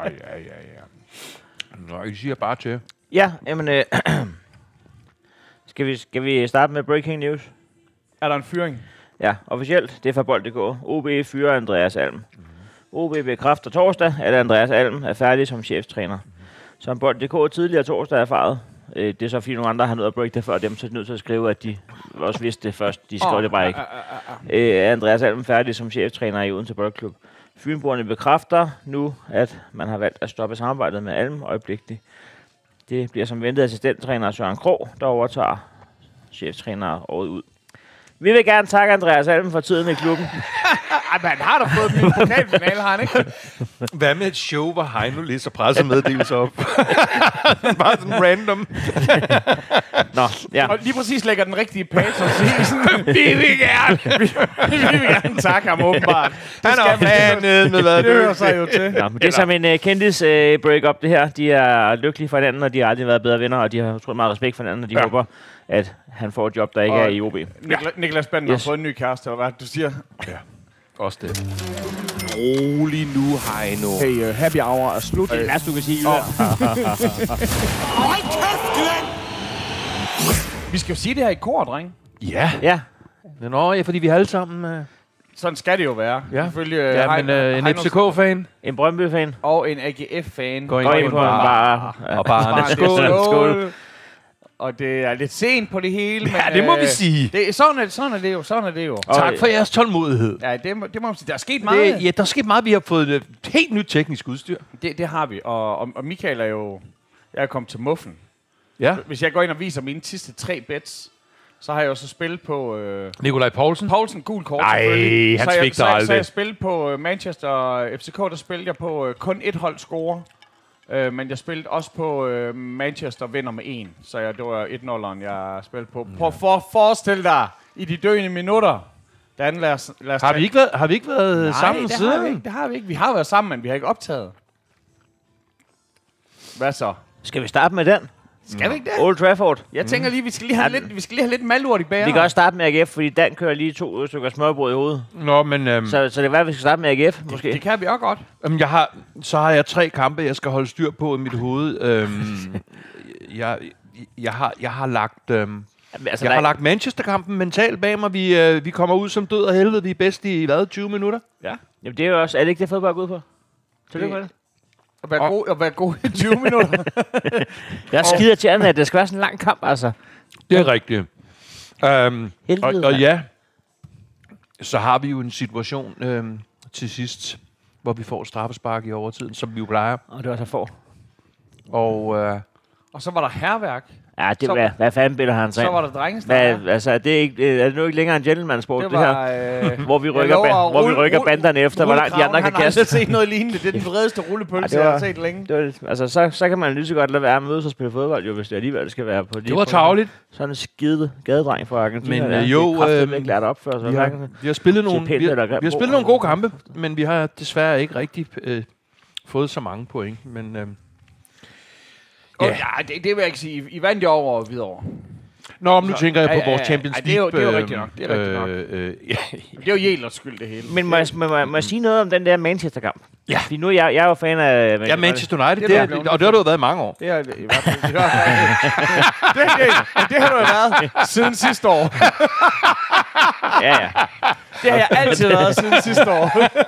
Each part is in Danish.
Nå, I siger bare til. Ja, jamen... Skal vi starte med breaking news? Er der en fyring? Ja, officielt. Det er fra Bold.dk. OB fyrer Andreas Alm. OB bekræfter torsdag, at Andreas Alm er færdig som cheftræner. Som Bold.dk tidligere torsdag erfaret. Det er så fordi nogle andre har nødt at break det før dem, så er de nødt til at skrive, at de også vidste det først. De skrev det bare ikke. Andreas Alm færdig som cheftræner i Odense Boldklub. Fynboerne bekræfter nu, at man har valgt at stoppe samarbejdet med Alm øjeblikkeligt. Det bliver som ventet assistenttræner Søren Krog, der overtager cheftræner året ud. Vi vil gerne takke Andreas Alm for tiden i klubben. Men han har da fået en pokalfinale, har han ikke? Hvad med et show, hvor Heino læser pressemeddelelser op? Bare sådan random. Nå, ja. Og lige præcis lægger den rigtige page og siger sådan, vi vil gerne takke ham åbenbart. Han er fanet med hvad det hører sig jo til. Ja, men det er som en kendis break-up, det her. De er lykkelige for hinanden, og de har aldrig været bedre venner, og de har utrolig meget respekt for hinanden, og de håber, at han får et job, der ikke er i OB. Niklas Bender har fået en ny kæreste, eller hvad du siger? Ja, også det. Rolig nu, Heino. Hey, happy hour er slut. Det er last, du kan sige. Vi skal jo sige det her i kor, dreng. Ja. Ja. Nå, ja, fordi vi er alle sammen... Sådan skal det jo være. Ja, Selvfølgelig, men en FCK-fan. En Brøndby-fan. Og en AGF-fan. Går ind på en bar. Og bare Skål. Og det er lidt sent på det hele. Ja, men, det må vi sige. Sådan er det jo. Tak for jeres tålmodighed. Ja, det må man sige. Der er sket meget. Ja, der er sket meget. Vi har fået et helt nyt teknisk udstyr. Det har vi. Og Michael er jo... Jeg er kommet til muffen. Ja. Hvis jeg går ind og viser mine sidste 3 bets, så har jeg jo så spillet på... Nikolaj Poulsen. Gul kort. Nej, han svigter aldrig. Så jeg spillede på Manchester og FCK, der spillede jeg på kun et hold score. Men jeg spillede også på Manchester vinder med 1. Så det var 1-0'eren, jeg spillede på. Prøv at forestille dig, i de døende minutter. Dan, lad os har vi ikke været sammen siden? Det har vi ikke. Vi har været sammen, men vi har ikke optaget. Hvad så? Skal vi starte med den? Skal vi ikke det? Old Trafford. Jeg tænker lige, vi skal lige have lidt malurt i bæren. Vi kan også starte med AGF, fordi Dan kører lige 2 stykker smørbrød i hovedet. Nå, men... Så det er hvad, vi skal starte med AGF, måske? Det kan vi også godt. Så har jeg 3 kampe, jeg skal holde styr på i mit hoved. Jeg har lagt... Jeg har lagt Manchester-kampen mentalt bag mig. Vi kommer ud som død og helvede. Vi er bedst i, 20 minutter? Ja. Jamen, det er jo også... Er det ikke det fodbold går ud på? Tillykke med det. At være god i 20 minutter. Jeg er skider til andet, at det skal være sådan en lang kamp, altså. Det er rigtigt. Helvede, og ja, så har vi jo en situation til sidst, hvor vi får straffespark i overtiden, som vi jo plejer. Og det var så få. Og så var der hærværk. Ja, det var... Hvad fanden billeder han sig? Så var der drengesnak. Altså, er det nu ikke længere en gentleman-sport, det her? Hvor vi rykker banderne efter, hvor langt de andre kan kaste. Han har aldrig set noget lignende. Det er den bredeste rullepølse, jeg har set længe. Altså, så kan man lige så godt lade være med at mødes og spille fodbold, jo, hvis det alligevel skal være på det. Det var tarveligt. Sådan en skide gadedreng fra Argentina. Men jo, ikke lært op for vi har spillet nogle gode kampe, men vi har desværre ikke rigtig fået så mange point. Men ja, det vil jeg ikke sige. I vandt jo over Hvidovre. Nå, men nu tænker jeg på vores Champions League. Det er jo rigtigt nok. Det er rigtigt nok. Det er jo Jælers skyld, det hele. Men må jeg sige noget om den der Manchester-kamp? Ja. Fordi nu jeg er jo fan af... Ja, Manchester United, og det har du jo været i mange år. Det har i hvert fald. Det har du jo været siden sidste år. Ja. Det har jeg altid været siden sidste år.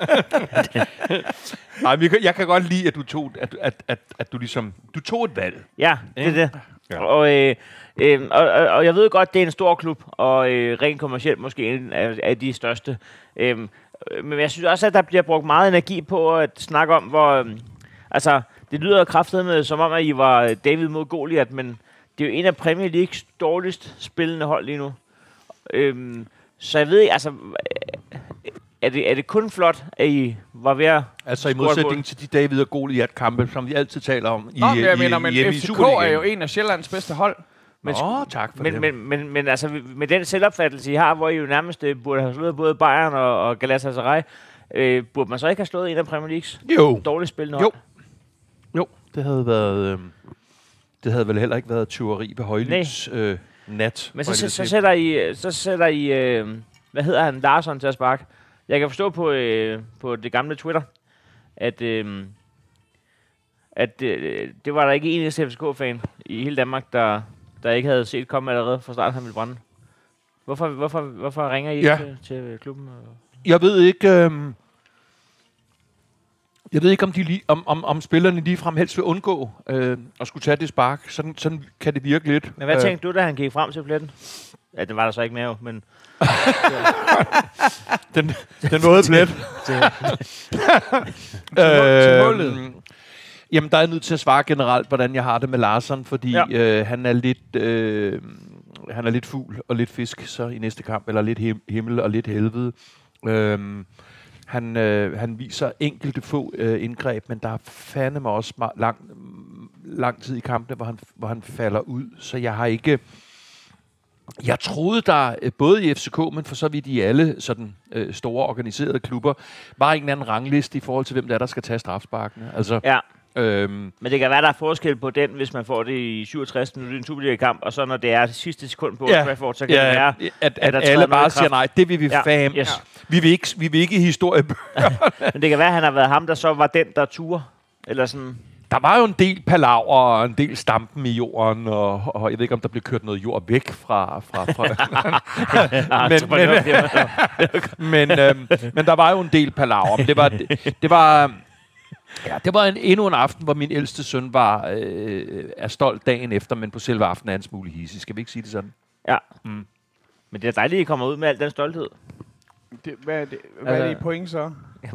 Nej, jeg kan godt lide, at du tog, at du ligesom... Du tog et valg. Ja, det er det. Ja. Og jeg ved godt, det er en stor klub, og rent kommercielt måske en af de største. Men jeg synes også, at der bliver brugt meget energi på at snakke om, hvor... altså, det lyder kraftedeme som om, at I var David mod Goliath, men det er jo en af Premier Leagues dårligst spillende hold lige nu. Så jeg ved ikke, altså... Er det kun flot, at I var ved at... Altså i modsætning til de David og Goliath-kampe, som vi altid taler om i FCK er jo en af Sjællands bedste hold. Tak for det. Men altså, med den selvopfattelse, I har, hvor I jo nærmest burde have slået både Bayern og Galatasaray, burde man så ikke have slået en af Premier Leagues dårligt spillende hold? Jo, det havde været... det havde vel heller ikke været tyveri på højlys nat. Men så sætter I hvad hedder han, Larsson til at sparke. Jeg kan forstå på det gamle Twitter, at at det var der ikke en eneste FCK-fan i hele Danmark, der ikke havde set komme allerede fra start, han ville brænde. Hvorfor ringer I ikke til klubben? Jeg ved ikke... Jeg ved ikke, om spillerne ligefrem helst vil undgå at skulle tage det spark. Sådan kan det virke lidt. Men hvad tænkte du, da han gik frem til pletten? Ja, den var der så ikke mere, men... den nåede plet. Til målet. Jamen, der er jeg nødt til at svare generelt, hvordan jeg har det med Larsson, fordi han er lidt fugl og lidt fisk så i næste kamp, eller lidt himmel og lidt helvede. Han viser enkelte få indgreb, men der er fandeme også lang tid i kampene, hvor han falder ud. Så jeg har ikke... Jeg troede, der både i FCK, men for så vidt i alle sådan store organiserede klubber, var en eller anden rangliste i forhold til, hvem der skal tage strafsparkene. Altså, ja. Men det kan være, der er forskel på den, hvis man får det i 67 minutter i en Superliga-kamp, og så når det er sidste sekund på Old Trafford, så kan det være, at alle bare siger nej, det vil vi fandme. Yes. Vi vil ikke i historiebøger. Men det kan være, at han har været ham, der så var den, der turde. Eller sådan... Der var jo en del palaver og en del stampen i jorden, og jeg ved ikke, om der blev kørt noget jord væk fra men der var jo en del palaver. Det var endnu en aften, hvor min ældste søn er stolt dagen efter, men på selve aftenen er en smule hissig. Skal vi ikke sige det sådan? Ja. Mm. Men det er dejligt, at I kommer ud med al den stolthed. Hvad er det i point så?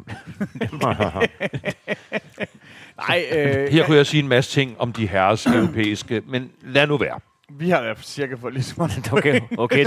Nej, her kunne jeg sige en masse ting om de herres europæiske, men lad nu være. Vi har cirka fået lige så meget. Okay.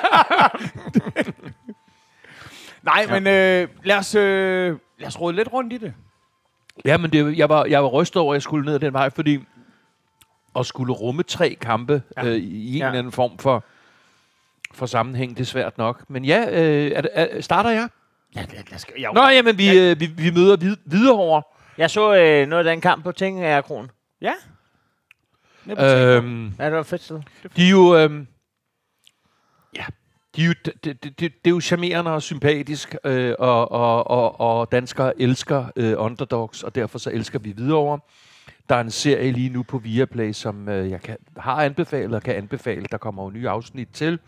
Nej, men lad os rode lidt rundt i det. Ja, men jeg var rystet over, at jeg skulle ned ad den vej, fordi at skulle rumme 3 kampe i en eller anden form for sammenhæng, det er svært nok. Men starter jeg? Ja, det skal jeg. Nå, jamen, vi møder Hvidovre. Jeg så noget af den kamp på Tingagerkronen. Ja. Ja, det var fedt sted. De er jo... Det er jo charmerende og sympatisk, og danskere elsker underdogs, og derfor så elsker vi Hvidovre. Der er en serie lige nu på Viaplay, som jeg har anbefalet og kan anbefale. Der kommer jo nye afsnit til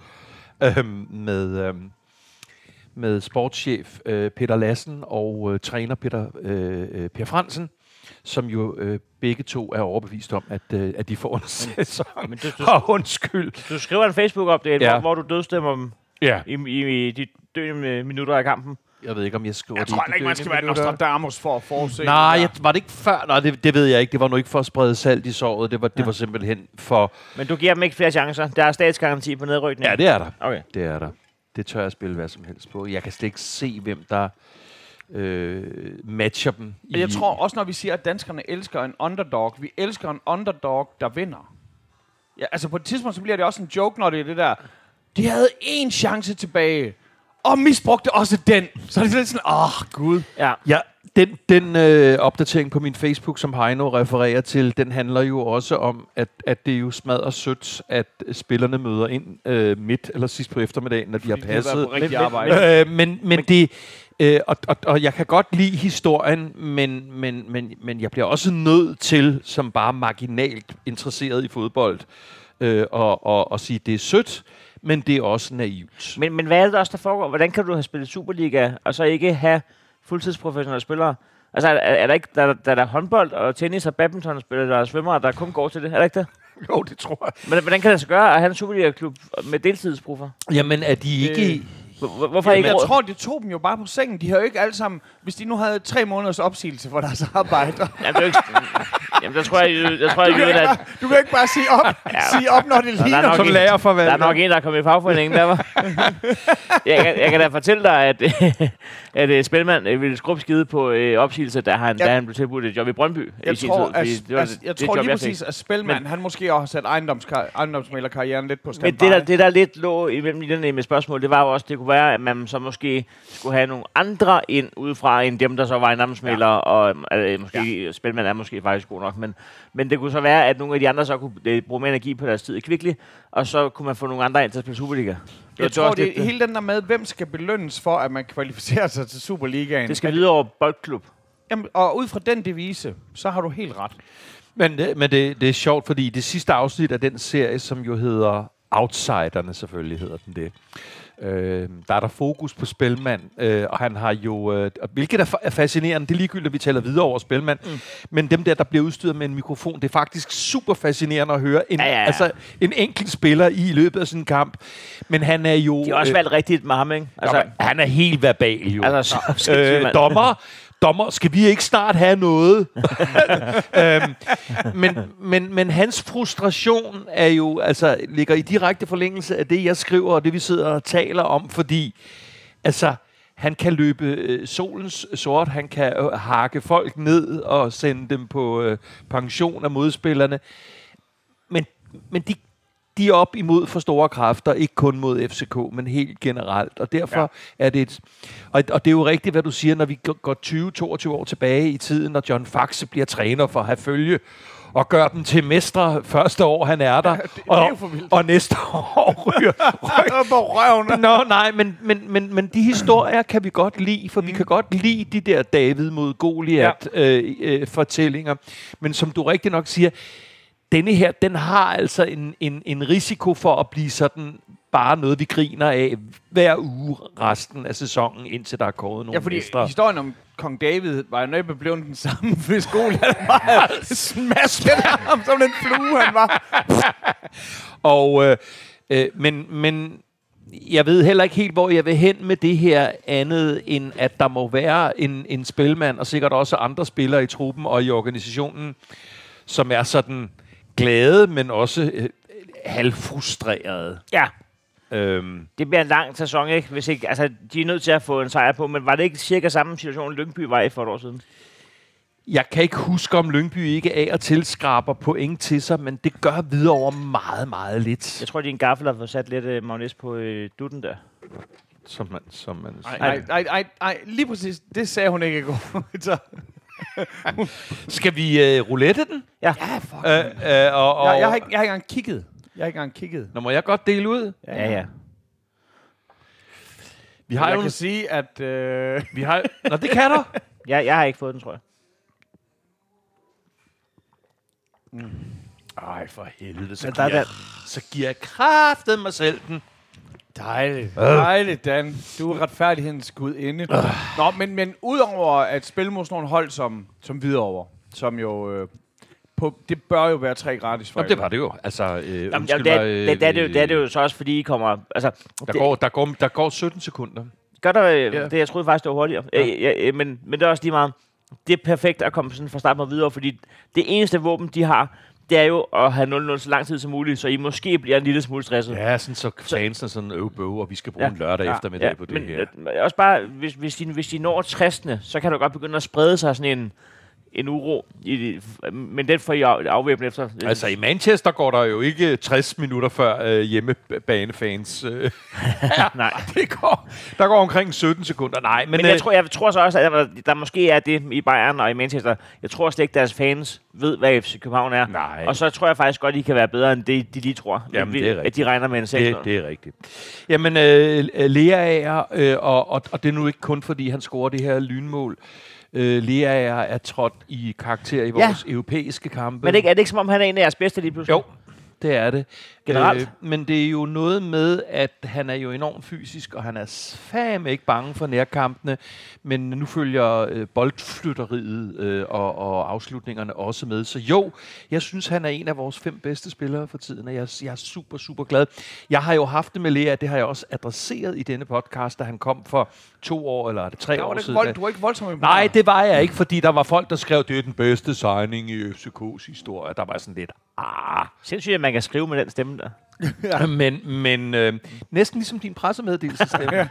med sportschef Peter Lassen og træner Per Fransen, som jo begge to er overbevist om, at de får en sæson. Men undskyld. Du skriver en Facebook-update, hvor du dødstemmer dem i de døende minutter af kampen. Jeg ved ikke, om jeg skriver det. Jeg tror ikke, man skal være Nostradamus for at forudse. Nej, var det ikke før? Nej, det ved jeg ikke. Det var nu ikke for at sprede salt i såret. Det var simpelthen for... Men du giver dem ikke flere chancer? Der er statsgaranti på nedrykning? Ja, det er der. Okay. Det er der. Det tør jeg spille hvad som helst på. Jeg kan slet ikke se, hvem der matcher dem. Jeg tror også, når vi siger, at danskerne elsker en underdog, vi elsker en underdog, der vinder. Ja, altså på et tidspunkt, så bliver det også en joke, når det er det der, de havde 1 chance tilbage, og misbrugte også den. Så er det lidt sådan, gud. Ja, den opdatering på min Facebook, som Heino refererer til, den handler jo også om, at det er jo smadret sødt, at spillerne møder ind midt eller sidst på eftermiddagen, når de har passet. Men det... Og jeg kan godt lide historien, men jeg bliver også nødt til, som bare marginalt interesseret i fodbold, og sige, det er sødt, men det er også naivt. Men hvad er det også, der foregår? Hvordan kan du have spillet Superliga, og så ikke have fuldtidsprofessionelle spillere? Altså, er der ikke der er håndbold og tennis og badmintonspillere, der er svømmere, der kun går til det? Er det ikke det? Jo, det tror jeg. Men hvordan kan det så gøre at have en Superliga-klub med deltidsproffer? Jamen, er de ikke... Hvorfor ikke? Jeg tror, de tog dem jo bare på sengen. De har jo ikke alle sammen... Hvis de nu havde 3 måneders opsigelse for deres arbejde... Jamen, der tror jeg, at... Du kan ikke bare sige op, når det ligner. Som lærerforvalter. Der er nok en, der er kommet i fagforeningen, der var. jeg kan da fortælle dig, at Spelman ville skrubskide på opsigelse, da han blev tilbudt et job i Brøndby. Jeg tror lige præcis, at Spelman, han måske også har sat ejendomsmælerkarrieren lidt på standby. Men det der lidt lå imellem linjerne med spørgsmål, det var jo også, det kunne være, at man så måske skulle have nogle andre ind udefra, end dem, der så var ejendomsmæler, og måske Spelman er måske faktisk god nok, men det kunne så være, at nogle af de andre så kunne bruge mere energi på deres tid i Kvickly, og så kunne man få nogle andre ind til at spille Superliga. Jeg tror, det er hele den der med, hvem skal belønnes for, at man kvalificerer sig til Superligaen. Det skal videre over Boldklub. Jamen, og ud fra den devise, så har du helt ret. Men det er sjovt, fordi det sidste afsnit af den serie, som jo hedder Outsiderne, selvfølgelig hedder den det. Der er der fokus på Spellman, og han har jo, hvilket er fascinerende, det er ligegyldigt, at vi taler videre over Spellman, men dem der bliver udstyret med en mikrofon, det er faktisk super fascinerende at høre altså, en enkelt spiller i løbet af sådan en kamp, men han er jo... De har også valgt rigtigt med ham, ikke? Altså, han er helt verbal jo. Altså, Dommer, skal vi ikke snart have noget? Men hans frustration er jo, altså, ligger i direkte forlængelse af det, jeg skriver, og det, vi sidder og taler om, fordi altså, han kan løbe solens sort, han kan hakke folk ned og sende dem på pension af modspillerne. Men de er op imod for store kræfter, ikke kun mod FCK, men helt generelt. Og derfor er det og det er jo rigtigt, hvad du siger, når vi går 20-22 år tilbage i tiden, når John Faxe bliver træner for at have følge, og gør dem til mestre første år, han er der. Og næste år ryger på røven. Nej, men de historier kan vi godt lide, for vi kan godt lide de der David mod Goliat fortællinger. Men som du rigtig nok siger, denne her, den har altså en risiko for at blive sådan bare noget, vi griner af hver uge resten af sæsonen, indtil der er kåret nogle mestre. Historien om Kong David var jo næppe blevet den samme, hvis Goliat var smasket ham som den flue, han var. Og, men jeg ved heller ikke helt, hvor jeg vil hen med det her andet, end at der må være en spilmand, og sikkert også andre spillere i truppen og i organisationen, som er sådan glade, men også halvfrustrerede. Ja. Det bliver en lang sæson, ikke? Hvis ikke, altså, de er nødt til at få en sejr på, men var det ikke cirka samme situation, Lyngby var i for et år siden? Jeg kan ikke huske, om Lyngby ikke af og til skraber point til sig, men det gør Hvidovre meget, meget lidt. Jeg tror, din gaffel har fået sat lidt mayonnaise på dutten der. Som man Nej, lige præcis. Det sagde hun ikke i går. Skal vi roulette den? Ja. Fuck. Jeg har ikke engang kigget. Nå, må jeg godt dele ud? Ja. Vi har jeg kan sige, at... Vi har... Nå, det kan du. Jeg har ikke fået den, tror jeg. Ej, for helvede. Så giver jeg kraftet mig selv den. Dejligt, Dan. Du er retfærdighedens gudinde. Nå, men udover at spille mod sådan nogle hold som Hvidovre, som jo... det bør jo være 3 gratis for. Det var det jo. Altså, det er det jo så også, fordi I kommer... Altså, der går 17 sekunder. Gør der det? Jeg troede faktisk, det var hurtigere. Ja. Men det er også lige meget... Det er perfekt at komme sådan fra start med videre, fordi det eneste våben, de har, det er jo at have 0-0 så lang tid som muligt, så I måske bliver en lille smule stresset. Ja, sådan så fansene sådan bøv, og vi skal bruge en lørdag eftermiddag på det her. Men også bare, hvis de når 60. så kan der godt begynde at sprede sig sådan en uro, men den får I afvæbnet efter. Altså i Manchester går der jo ikke 60 minutter før hjemmebanefans. Nej. Der går omkring 17 sekunder. Nej, men jeg tror så også, at der måske er det i Bayern og i Manchester. Jeg tror slet ikke, deres fans ved, hvad FC København er. Nej. Og så tror jeg faktisk godt, de kan være bedre, end de lige tror. Jamen, det er rigtigt. At de regner med en 6. Det er rigtigt. Jamen, Leaer, og det er nu ikke kun, fordi han scorer det her lynmål. Leaer er trådt i karakter i vores europæiske kampe. Men er det ikke som om, han er en af jeres bedste lige pludselig? Jo, det er det. Generelt. Men det er jo noget med, at han er jo enormt fysisk, og han er fandme ikke bange for nærkampene. Men nu følger boldflytteriet og afslutningerne også med. Så jo, jeg synes, han er en af vores 5 bedste spillere for tiden, og jeg er super, super glad. Jeg har jo haft det med Leaer, det har jeg også adresseret i denne podcast, da han kom for 2 år eller 3 år siden. Du var ikke voldsomt. Nej, det var jeg ikke, fordi der var folk, der skrev, det er den bedste signing i FCK's historie. Der var sådan lidt, Sindssygt, at man kan skrive med den stemme der. Men næsten ligesom din pressemeddelelsestemme.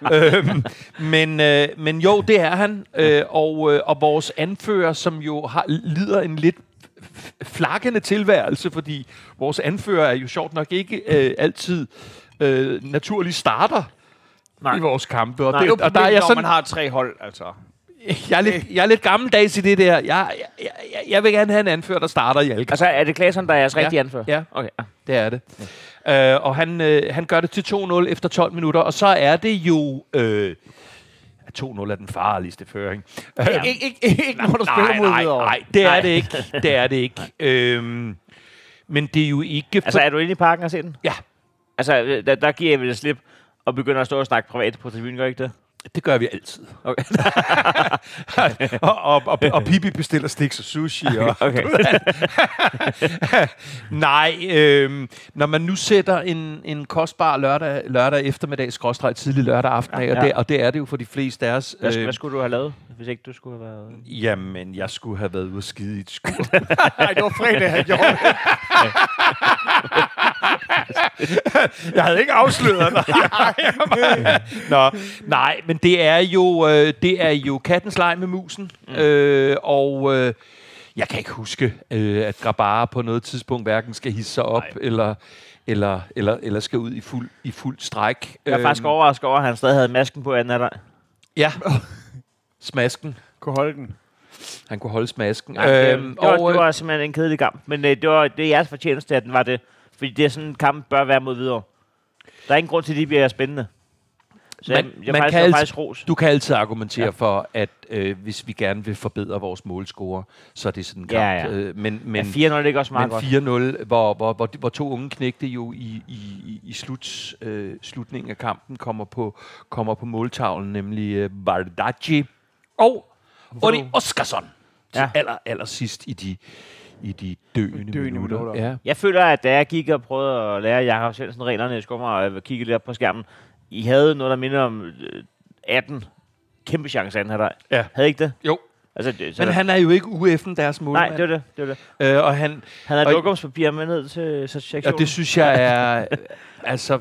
Men jo, det er han. Og vores anfører, som jo lider en lidt flakkende tilværelse, fordi vores anfører er jo sjovt nok ikke altid naturlig starter i vores kampe. Og der er jeg sådan, man har 3 hold, altså. Jeg er lidt gammeldags i det der. Jeg vil gerne have en anfører, der starter i alle kampe. Altså, er det Claesson, der er jeres rigtige anfører? Ja, okay. Det er det. Og han gør det til 2-0 efter 12 minutter, og så er det jo... 2-0 er den farligste føring. Ikke når du spiller mod videre. Nej, det er det ikke. Det er det ikke. Men det er jo ikke... Altså, er du inde i parken og se den? Ja. Altså, der giver jeg vel et slip og begynder at stå og snakke privat på tribunen, gør ikke det? Det gør vi altid. Okay. og Pippi bestiller Stix og sushi. Og Okay. Nej, når man nu sætter en kostbar lørdag eftermiddag, tidlig lørdag aften af, og det er det jo for de fleste af os. Hvad skulle du have lavet, hvis ikke du skulle have været... Jamen, jeg skulle have været ude at skide i et skål. Nej, det var fredag, han gjorde det. Jeg havde ikke afsløret dig. Nej, men det er jo kattens leg med musen. Jeg kan ikke huske, at Grabara på noget tidspunkt hverken skal hisse sig op eller skal ud i fuld stræk. Jeg er faktisk overrasket over, at han stadig havde masken på anden af dig. Ja, smasken. Kunne holde den. Han kunne holde smasken. Det var simpelthen en kedelig kamp. Men det er jeres fortjeneste, at den var det. Fordi det er sådan en kamp bør være mod videre. Der er ingen grund til, at de bliver spændende. Så jeg faktisk ros. Du kan altid argumentere for, at hvis vi gerne vil forbedre vores målscore, så er det sådan en kamp. Ja. Men 4-0 er ikke også meget godt. 4-0, hvor to unge knægte jo i slutningen af kampen kommer på måltavlen, nemlig Bardacci og Ori Oskarsson til aller sidst i de døende minutter. Ja. Jeg føler, at da jeg gik og prøvede at lære Jakob Svendsen reglerne i skummer og kigge lidt på skærmen, I havde noget, der minder om 18 kæmpe chancer anden halvleg. Ja. Havde I ikke det? Jo. Altså, men han er jo ikke UF'en deres målmand. Nej, det er det. Og han har lokumspapir med ned til sektionen. Og det synes jeg er... altså,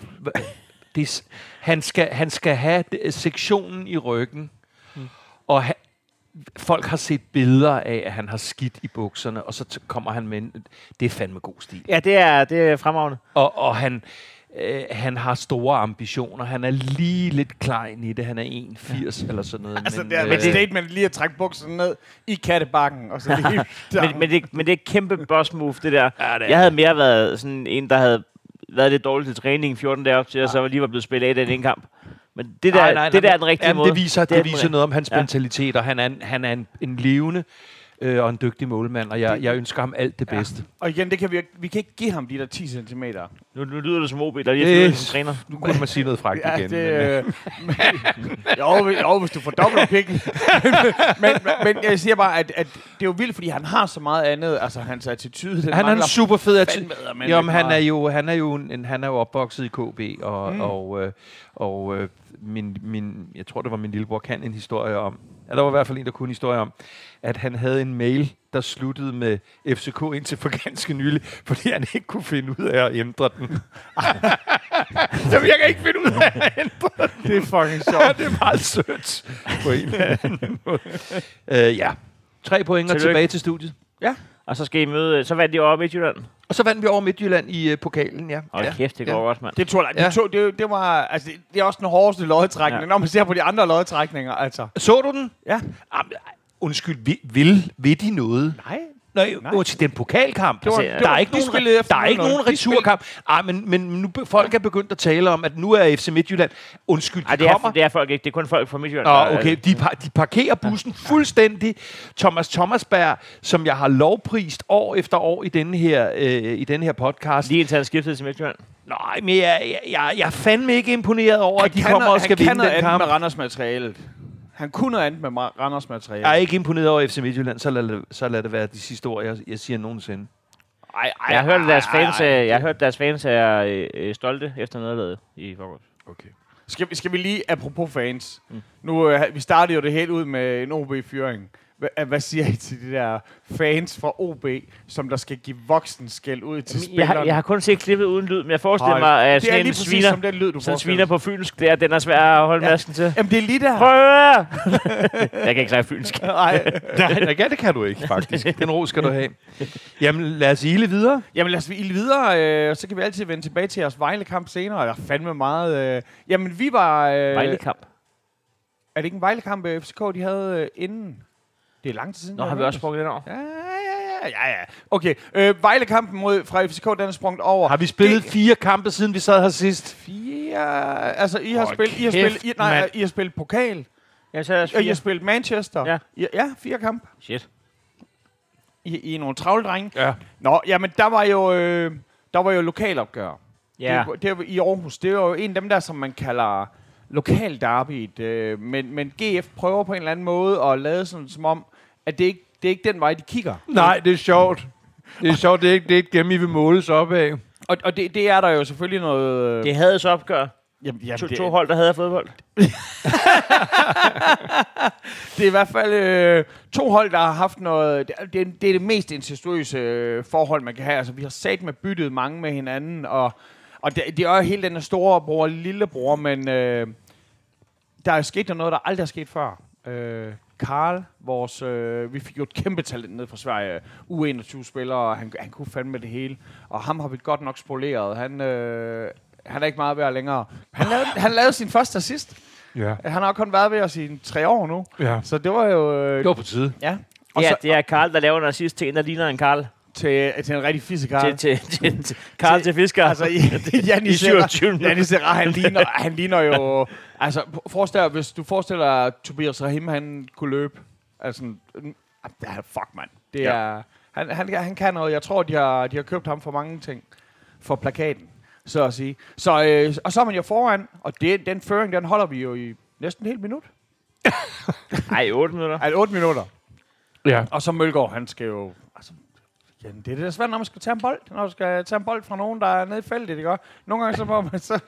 han skal have sektionen i ryggen, og folk har set billeder af, at han har skidt i bukserne, og så kommer han med en... Det er fandme god stil. Ja, det er fremragende. Og han har store ambitioner. Han er lige lidt klein i det. Han er 1,80 eller sådan noget. Altså, det er et statement lige at trække bukserne ned i kattebakken, og så lige men det er et kæmpe boss move, det der. Ja, det jeg havde mere været sådan en, der havde været lidt dårligt til træning 14 dage op til, og så lige var blevet spillet af den ene kamp. Men det der er den rigtige måde. Det viser noget om hans mentalitet, og han er en levende og en dygtig målmand, og jeg ønsker ham alt det bedste. Og igen, det kan vi kan ikke give ham de der 10 cm. Nu lyder det som OB, der lige er som træner. Nu kunne man sige noget frækt igen. Jo, hvis du får dobbelt pikken. men jeg siger bare, at det er jo vildt, fordi han har så meget andet. Altså, hans attitude. Han er en super fed attitude. Jamen, han er jo opvokset i KB, og jeg tror, det var min lillebror, kan en historie om. Ja, der var i hvert fald en, der kunne en historie om, at han havde en mail, der sluttede med FCK indtil for ganske nylig, fordi han ikke kunne finde ud af at ændre den. Jamen, jeg kan ikke finde ud af at ændre den. Det er fucking sjovt. Det er meget sødt på en eller anden måde. 3 pointer tilbage til studiet. Ja. Og så skal I møde, så vandt de over Midtjylland. Og så vandt vi over Midtjylland i pokalen, ja. Hold kæft, det går godt, mand. Det var, altså, det er også den hårdeste lodtrækning, når man ser på de andre lodtrækninger, altså. Så du den? Ja. Undskyld, vil de noget? Nej. Til den pokalkamp. Der er ikke nogen returkamp. Men nu folk er begyndt at tale om, at nu er FC Midtjylland. Undskyld, det er folk ikke. Det er kun folk fra Midtjylland. Okay. De parkerer bussen fuldstændig. Thomasberg, som jeg har lovprist år efter år i denne her podcast. Lige indtil han skiftede til Midtjylland. Nej, men jeg er fandme ikke imponeret over, at de kommer og skal vinde den kamp. Med Randers materialet. Han kunne noget andet med Randers materiale. Jeg er ikke imponeret over FC Midtjylland, så lad det være de sidste ord, jeg siger nogensinde. Jeg har hørt, deres fans er stolte efter nederlaget i forgårs. Okay. Skal vi lige, apropos fans, nu vi startede jo det helt ud med en OB-fyring. Hvad siger I til de der fans fra OB, som der skal give voksenskæld ud til spillerne? Jeg har kun set klippet uden lyd, men jeg forestiller mig, at det er lige præcis som den lyd, du sådan sviner på fynsk, den er svær at holde masken til. Jamen, det er lige der. Prøv at jeg kan ikke sige fynsk. Nej, det kan du ikke, faktisk. Den ro skal du have. Jamen, lad os ile videre. Og så kan vi altid vende tilbage til jeres Vejle-kamp senere. Der er fandme meget... Jamen, vi var... Vejle-kamp? Er det ikke en Vejle-kamp, FCK, de havde inden? Det er lang tid siden. Nå, har vi også sprunget den over? Ja. Okay, Vejle-kampen fra FCK, den er sprunget over. Har vi spillet 4 kampe, siden vi sad her sidst? 4? Altså, I har spillet pokal. Jeg spillede Manchester. Ja, 4 kampe. Shit. I nogle travldrenge. Ja. Nå, jamen der var jo lokalopgør. Ja. Det var i Aarhus. Det var jo en af dem der, som man kalder lokalderbyet. Men GF prøver på en eller anden måde at lade sådan som om, at det er ikke den vej, de kigger. Nej, det er sjovt. Det er sjovt, det er ikke et gennem, I vil måles op af. Og det er der jo selvfølgelig noget... Det havde så opgør. Jamen, To hold, der havde fodbold. Det er i hvert fald 2 hold, der har haft noget... Det er det mest incestuøse forhold, man kan have. Altså, vi har sat med byttet mange med hinanden, og det er jo hele den store bror og lillebror, men der er sket noget, der aldrig er sket før. Karl, vi fik jo et kæmpe talent ned fra Sverige, U21-spiller, og han kunne fandme det hele, og ham har vi godt nok spoleret. Han er ikke meget værd længere. Han lavede sin første assist. Ja. Han har kun været ved os i 3 år nu. Ja. Så det var jo... Det var på tide. Ja. Og ja, det er Karl, der laver en assist til en, der ligner en Karl. Til en rigtig fisse Karl. Til Karl til fisker. Altså, Janni Serra, han ligner jo... Altså, hvis du forestiller at Tobias Rahim, han kunne løbe. Altså, fuck, mand. Det er... Han kan noget. Jeg tror, de har købt ham for mange ting. For plakaten, så at sige. Og så er man jo foran, og den føring, den holder vi jo i næsten et helt minut. Ej, 8 minutter. Ej, 8 minutter. Ja. Og så Mølgaard, han skal jo... Altså, det er det svært, når man skal tage en bold. Når du skal tage en bold fra nogen, der er nede i feltet, ikke? Nogle gange så må man så...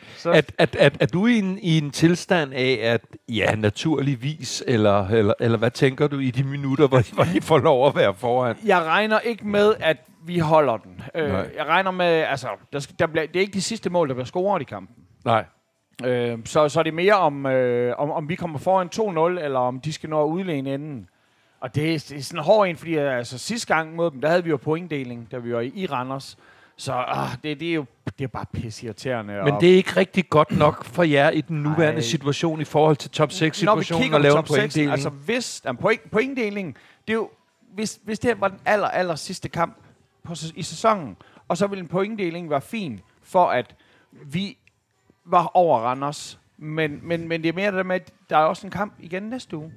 Er du i en tilstand af, at ja, naturligvis, eller hvad tænker du i de minutter, hvor I får lov at være foran? Jeg regner ikke med, at vi holder den. Jeg regner med, altså, det er ikke de sidste mål, der bliver scoret i kampen. Nej. Så er det mere om vi kommer foran 2-0, eller om de skal nå at udligne inden. Og det er sådan en hård en, fordi altså, sidste gang mod dem, der havde vi jo pointdeling, da vi var i Randers. Så det er bare pisseirriterende. Men det er ikke rigtig godt nok for jer i den nuværende situation i forhold til top 6-situationen at lave en pointdeling? Altså hvis pointdeling, det er jo, hvis det var den aller sidste kamp i sæsonen, og så ville en pointdeling være fin for, at vi var over Randers. Men det er mere det med, at der er også en kamp igen næste uge.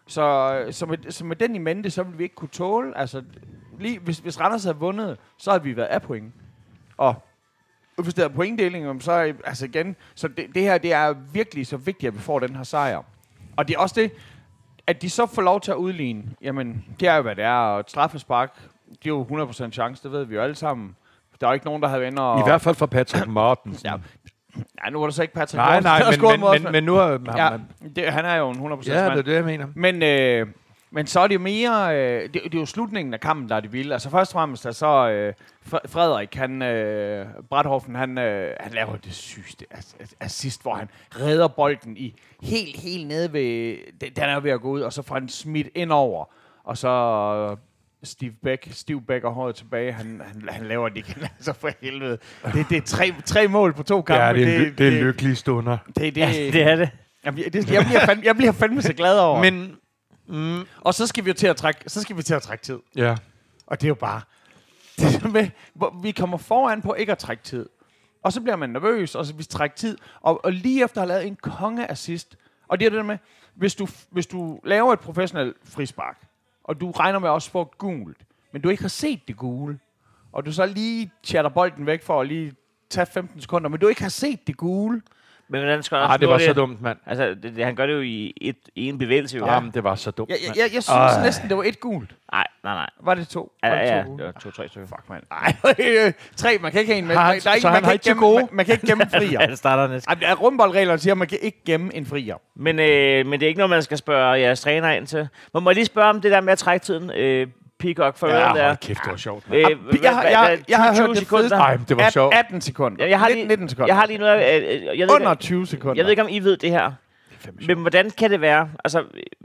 Så med den i mente, så vil vi ikke kunne tåle. Altså, lige, hvis Randers havde vundet, så havde vi været af point. Og hvis der er pointdeling, så er altså igen. Så det her, det er virkelig så vigtigt, at vi får den her sejr. Og det er også det, at de så får lov til at udligne. Jamen, det er jo, hvad det er. Og et straffespark, det er jo 100% chance, det ved vi jo alle sammen. Der er jo ikke nogen, der har vendt og... I hvert fald for Patrick Martensen. Ja, nu var det så ikke Patrick Martensen. Men nu har han er jo en 100% mand. Ja, det er det, jeg mener. Men så er det jo mere... det er jo slutningen af kampen, der er det vilde. Altså først og fremmest er så Frederik, Brathoffen, han laver det sygeste assist, hvor han redder bolden i helt nede ved... Den er ved at gå ud, og så får han smidt ind over. Og så... Steve Beck og håret tilbage, han laver det igen, altså for helvede. Det er 3 mål på 2 kampe. Ja, det er lykkelige stunder. Det er det. Jeg bliver fandme så glad over. Men og så skal vi til at trække tid. Ja. Og det er jo bare det med, vi kommer foran på ikke at trække tid. Og så bliver man nervøs, og så vi trækker tid, og lige efter at have lavet en kongeassist. Og det er det med, hvis du laver et professionelt frispark, og du regner med også få gult, men du ikke har set det gule, og du så lige chatter bolden væk for at lige tage 15 sekunder, men du ikke har set det gule. Men hvordan skal han det var så dumt, mand. Altså, han gør det jo i en bevægelse. Jo. Ja, men det var så dumt, jeg synes næsten, det var 1 gult. Nej. Var det 2? Ja, det var 2-3 stykker. Fuck, mand. Nej, 3, man kan ikke have en med. Man kan ikke gemme en frier. Ja, det starter næsten. Rundboldreglerne siger, at man kan ikke gemme en frier. Men det er ikke noget, man skal spørge jeres træner ind til. Må jeg lige spørge om det der med at trække tiden? Peacock for øvrigt der. Kæft, det var sjovt. Jeg har hørt det fedeste. Nej, det var sjovt. 18 sekunder. 19 sekunder. Jeg har lige noget... Under 20 sekunder. Jeg ved ikke, om I ved det her. Men hvordan kan det være? Altså,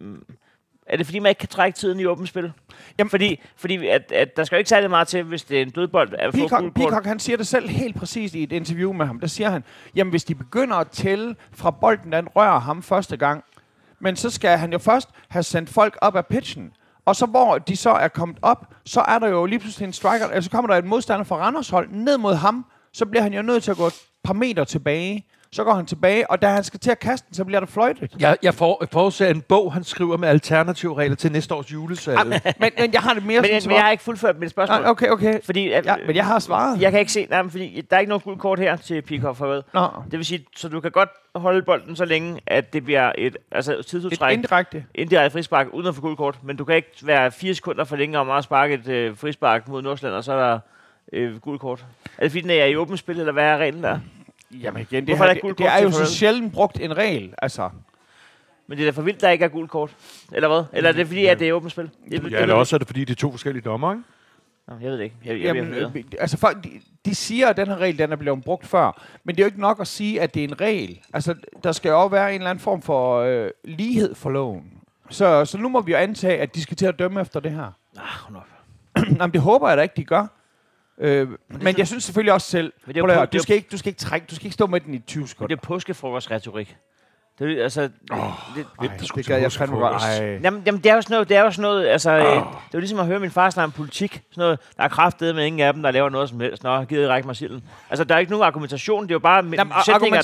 er det fordi, man ikke kan trække tiden i åbent spil? Jamen, fordi at der skal jo ikke særlig meget til, hvis det er en dødbold. Peacock, han siger det selv helt præcist i et interview med ham. Der siger han, jamen hvis de begynder at tælle fra bolden, den rører ham første gang, men så skal han jo først have sendt folk op af pitchen. Og så hvor de så er kommet op, så er der jo lige pludselig en striker, altså kommer der et modstander fra Randers hold ned mod ham, så bliver han jo nødt til at gå et par meter tilbage. så går han tilbage, og da han skal til at kaste den, så bliver der fløjtet. Jeg forudser en bog, han skriver med alternative regler til næste års julesalg. Men jeg har det mere Men jeg har ikke fuldført mit spørgsmål. Okay. Fordi, Men jeg har svaret. Jeg kan ikke se, fordi der er ikke noget gult kort her til Pikhoff forved. Det vil sige, så du kan godt holde bolden så længe, at det bliver et tidsudtræk. Et indirekte frispark uden at få gult kort. Men du kan ikke være 4 sekunder for længe om at sparke et frispark mod Nordsjælland, og så er der gult kort. Er det fordi, den er i åbent spil, eller hvad er reglen der? Jamen igen, det er jo så sjældent brugt en regel, altså. Men det er da for vildt, der ikke er gult kort. Eller hvad? Eller er det fordi, at det er åbent spil? Eller også er det fordi, det er 2 forskellige dommer, ikke? Jeg ved det ikke. Altså folk, de siger, at den her regel, den er blevet brugt før. Men det er jo ikke nok at sige, at det er en regel. Altså, der skal jo også være en eller anden form for lighed for loven. Så nu må vi jo antage, at de skal til at dømme efter det her. Jamen, det håber jeg da ikke, de gør. Men jeg synes selvfølgelig også selv, du skal ikke stå med den i 20 sekunder. Det er påskefrokostretorik. Det er altså det gad jeg fandme godt. Jamen det er jo sådan noget, altså det er jo ligesom at høre min far snakke om politik, sådan noget, der er kraftedeme med ingen af dem, der laver noget som helst. Nå, gider række mig silden. Altså der er ikke nogen argumentation, det er jo bare sætninger,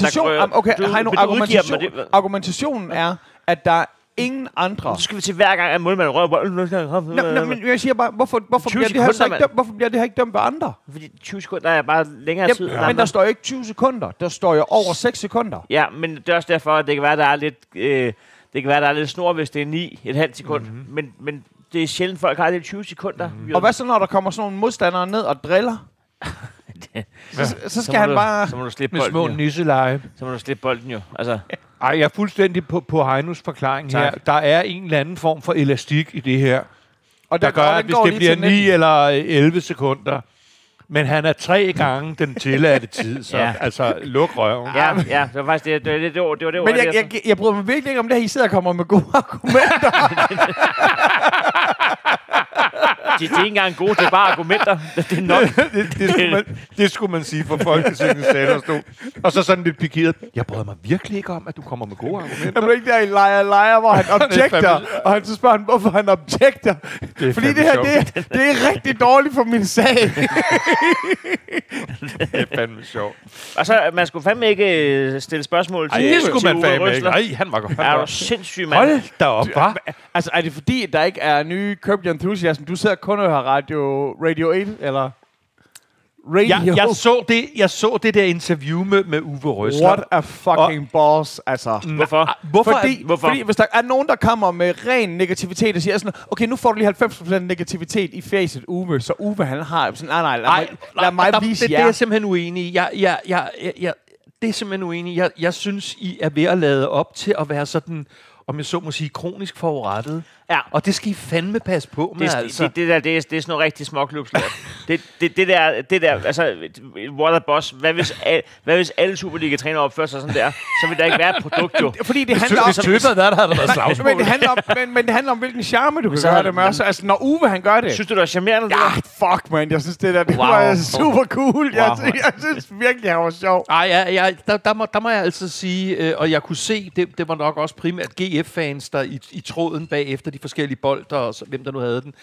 der argumentationen er, at der ingen andre. Så skal vi til hver gang, at målmanden rører bolden. Men jeg siger bare, hvorfor bliver det her ikke dømt ved andre? Fordi 20 sekunder er bare længere tid. Men der står jo ikke 20 sekunder. Der står jo over 6 sekunder. Ja, men det er også derfor, at det kan være, der er lidt snor, hvis det er 9,5 sekund. Men det er sjældent, folk har det 20 sekunder. Og hvad så, når der kommer sådan nogle modstandere ned og driller? Så skal han bare... Så må du slippe bolden. Med små nisseleje. Så må du slippe bolden jo. Altså. Ej, jeg er fuldstændig på Heinos forklaring her. Der er en eller anden form for elastik i det her. Og der gør, at hvis det bliver 9 eller 11 sekunder, men han er 3 gange den tilladte tid, så altså luk røven. Ja, det var faktisk det var det. Men jeg bryder mig virkelig ikke om det her, I sidder og kommer med gode argumenter. Det er ikke engang gode, det er bare argumenter. Det er nok. det skulle man sige for Folketingets talerstol. Og så sådan lidt pikeret. Jeg bryder mig virkelig ikke om, at du kommer med gode argumenter. Jeg ikke der i lejer, hvor han objekter, og han så spørger han, hvorfor han objekter. Fordi det her, det er rigtig dårligt for min sag. Det er fandme sjovt. Altså, man skulle fandme ikke stille spørgsmål til det skulle man fandme ikke. Ej, han var godt. Er du sindssyg, mand? Hold da op, hva'? Altså, er det fordi, der ikke er nye Curb Your Enthusiasm? Du sidder kun og hører Radio 1, eller... Jeg så det der interview med Uwe Røsler. What a fucking boss, altså. Hvorfor? Fordi hvis der er nogen, der kommer med ren negativitet og siger sådan, okay, nu får du lige 90% negativitet i facet Uwe, så Uwe han har sådan, nej, lad mig vise jer. Det er jeg simpelthen uenig i. Det er simpelthen uenig. Jeg synes, I er ved at lade op til at være sådan, om jeg så må sige, kronisk forurettet. Ja. Og det skal I fandme passe på med, altså. Det er sådan noget rigtig småklubslært. det der, altså, what a boss. Hvad hvis alle Superliga-trænere opfører sig sådan der? Så vil der ikke være et produkt, jo. Fordi det handler om... Hvis der havde været slagsmål. Men det handler om, hvilken charme du kan gøre det med. Altså, når Uwe, han gør det... Synes du, det var charmerende? Ja, fuck, man. Jeg synes, det var super cool. Jeg synes virkelig, han var sjov. Ej, der må jeg altså sige, og jeg kunne se, det var nok også primært GF-fans, der i tråden bagefter de forskellige bolder, og hvem der nu havde den,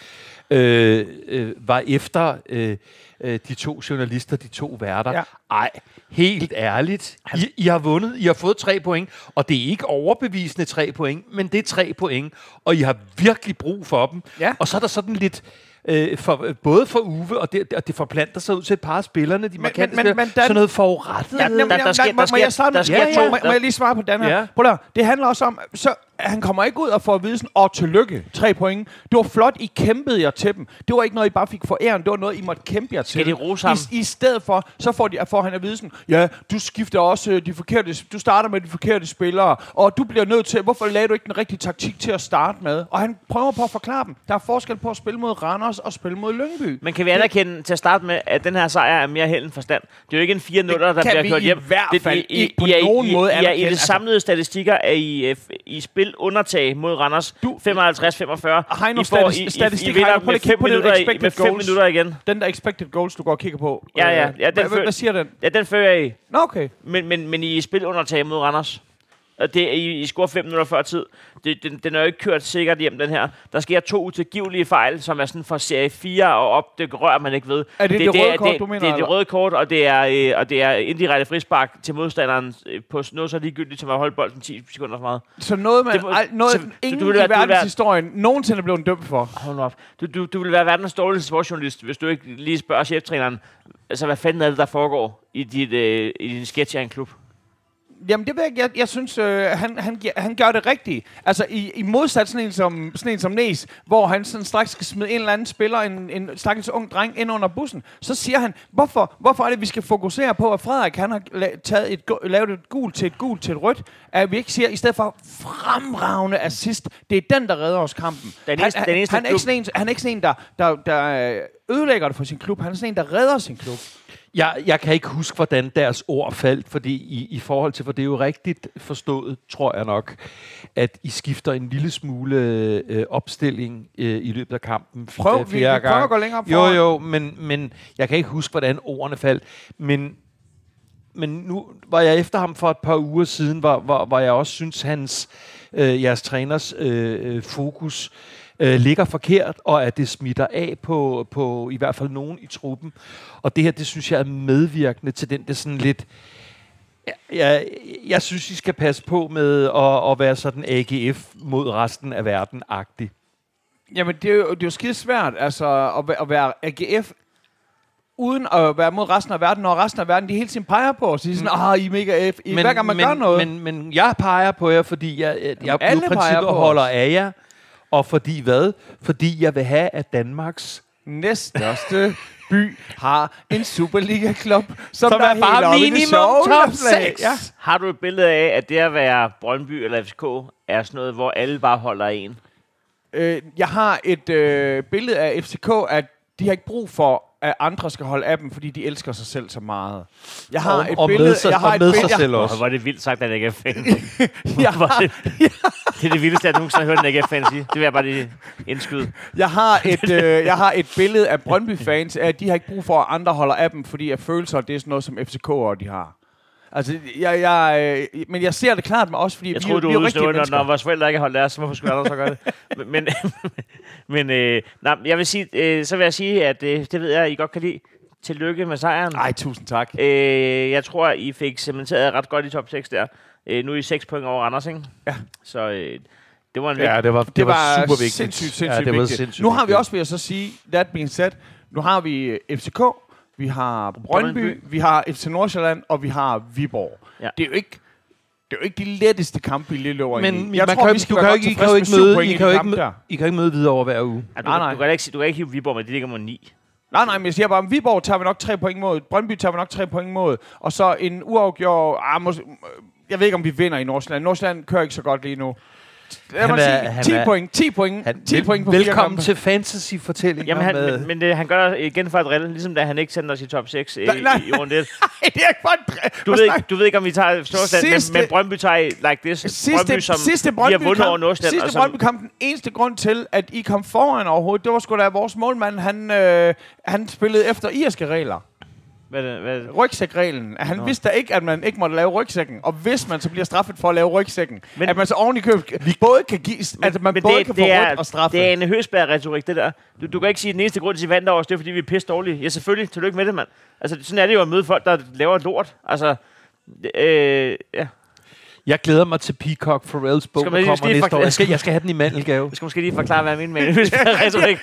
var efter de 2 journalister, de 2 værter. Ja. Ej, helt ærligt. I har vundet. I har fået 3 point, og det er ikke overbevisende 3 point, men det er 3 point, og I har virkelig brug for dem. Ja. Og så er der sådan lidt... både for Uwe, og det forplanter sig ud til et par af spillerne, de markante spillere, sådan noget forurettet. Må jeg lige svare på den her? Ja. Det handler også om, så han kommer ikke ud og får at vide sådan, tillykke, 3 point. Det var flot, I kæmpede jer til dem. Det var ikke noget, I bare fik for æren, det var noget, I måtte kæmpe jer til. Skal de rose ham? I stedet for, så får han at vide sådan, ja, du skifter også du starter med de forkerte spillere, og du bliver nødt til, hvorfor lagde du ikke den rigtige taktik til at starte med? Og han prøver på at forklare dem. Der er forskel på at spille mod Randers og spille mod Lyngby. Men kan vi anerkende til at starte med, at den her sejr er mere held end forstand? Det er jo ikke en 4-0, der bliver kørt hjem. I hvert fald ikke på nogen måde anerkende. I det samlede statistikker er I spil undertag mod Randers 55-45. Heino, statistik med 5 minutter igen. Den der expected goals, du går og kigger på. Ja, hvad siger den? Ja, den fører I. Nå, okay. Men I spil undertag mod Randers. Og I scorer 5 minutter før tid. Den er jo ikke kørt sikkert hjem, den her. Der sker 2 utilgivelige fejl, som er sådan fra serie 4 og op. Det rører man ikke ved. Er det røde kort, du mener? Det er det røde kort, og det er indirekte frispark til modstanderen på noget så ligegyldigt, som at holde bolden 10 sekunder for meget. Så noget, ingen i verdenshistorien nogensinde er blevet dømt for. Hold op. Du vil være verdens dårligste sportsjournalist, hvis du ikke lige spørger cheftræneren, altså hvad fanden er det, der foregår i din sketch af en klub? Jamen, det ved jeg ikke. Jeg synes, han gør det rigtigt. Altså, i modsat sådan en som Næs, hvor han sådan straks skal smide en eller anden spiller, en stakkels ung dreng, ind under bussen, så siger han, hvorfor er det, vi skal fokusere på, at Frederik, han har lavet et gult til et rødt, at vi ikke siger, i stedet for fremragende assist, det er den, der redder os kampen. Han er ikke sådan en, der ødelægger det for sin klub. Han er sådan en, der redder sin klub. Jeg kan ikke huske, hvordan deres ord faldt, fordi i forhold til, for det er jo rigtigt forstået, tror jeg nok, at I skifter en lille smule opstilling i løbet af kampen. Vi prøver at gå længere op foran. Jo, men jeg kan ikke huske, hvordan ordene faldt. Men nu var jeg efter ham for et par uger siden, hvor jeg også synes, jeres træners fokus ligger forkert, og at det smitter af på i hvert fald nogen i truppen. Og det her, det synes jeg er medvirkende til den, det sådan lidt... Jeg synes, I skal passe på med at være sådan AGF mod resten af verden-agtig. Jamen, det er jo skide svært, altså, at være AGF uden at være mod resten af verden, når resten af verden, de hele tiden peger på os. De er sådan, I er mega F. Hver gang man gør noget. Men jeg peger på jer, fordi jeg i princippet holder af jer. Og fordi hvad? Fordi jeg vil have, at Danmarks næststørste by har en Superliga-klub, som der er bare minimum top 6. Ja. Har du et billede af, at det at være Brøndby eller FCK er sådan noget, hvor alle bare holder en? Jeg har et billede af FCK, at de har ikke brug for, at andre skal holde af dem, fordi de elsker sig selv så meget. Jeg har et billede... sig selv også. Hvor er det vildt sagt, at jeg AGF-fan. Det er det vildeste, jeg nogensinde har hørt en AGF-fan sige. Det vil jeg bare lige indskyde. Jeg har et billede af Brøndby-fans, at de har ikke brug for, at andre holder af dem, fordi at følelser, det er sådan noget, som FCK'ere de har. Altså, men jeg ser det klart med os, fordi jeg tror, du er udsnøvende, når vores forældre ikke har holdt af os, så hvorfor skulle andre så gøre det? Jeg vil sige, så vil jeg sige, at det ved jeg, I godt kan lide. Tillykke med sejren. Ej, tusind tak. Jeg tror, I fik cementeret ret godt i top 6 der. Nu er I 6 point over Randers, ikke? Ja. Så det var en det var super vigtigt. Sindssygt vigtigt. Nu har vi også, vil jeg så sige, that being said, nu har vi FCK, vi har Brøndby, vi har FC Nordsjælland, og vi har Viborg. Ja. Det er jo ikke de letteste kampe i Lilleå. Men I kan ikke møde videre over hver uge. Ja, du kan ikke hive Viborg med, de ligger mod 9. Nej, men jeg siger bare, at Viborg tager vi nok 3 point mod, Brøndby tager vi nok 3 point mod, og så en uafgjort... jeg ved ikke, om vi vinder i Nordsjælland. Nordsjælland kører ikke så godt lige nu. 10 point på velkommen til fantasy-fortællingen. Jamen, men han gør det igen for at drille, ligesom da han ikke sender os i top 6 i runde 1. Det er ikke for du ved ikke, om vi tager Nordsjælland, men Brøndby tager like this. Brøndby, som vi har vundet over Nordsjælland. Sidste Brøndby-kamp, den eneste grund til, at I kom foran overhovedet, det var sgu da vores målmand, han spillede efter irske regler. Rygsækreglen. Han vidste da ikke, at man ikke måtte lave rygsækken. Og hvis man så bliver straffet for at lave rygsækken, at man så oven i købet både kan give, at man både kan få rødt og straffe. Det er en Høsberg-retorik, det der. Du kan ikke sige, at den eneste grund til, at I vandt over os, det er, fordi vi er pisse dårlige. Ja, selvfølgelig. Tillykke med det, mand. Altså, sådan er det jo at møde folk, der laver lort. Altså, ja. Jeg glæder mig til Peacock Pharrells bog, der kommer næste år. Jeg skal have den i mandelgave. Jeg skal måske lige forklare, hvad jeg mener med Høsberg-retorik.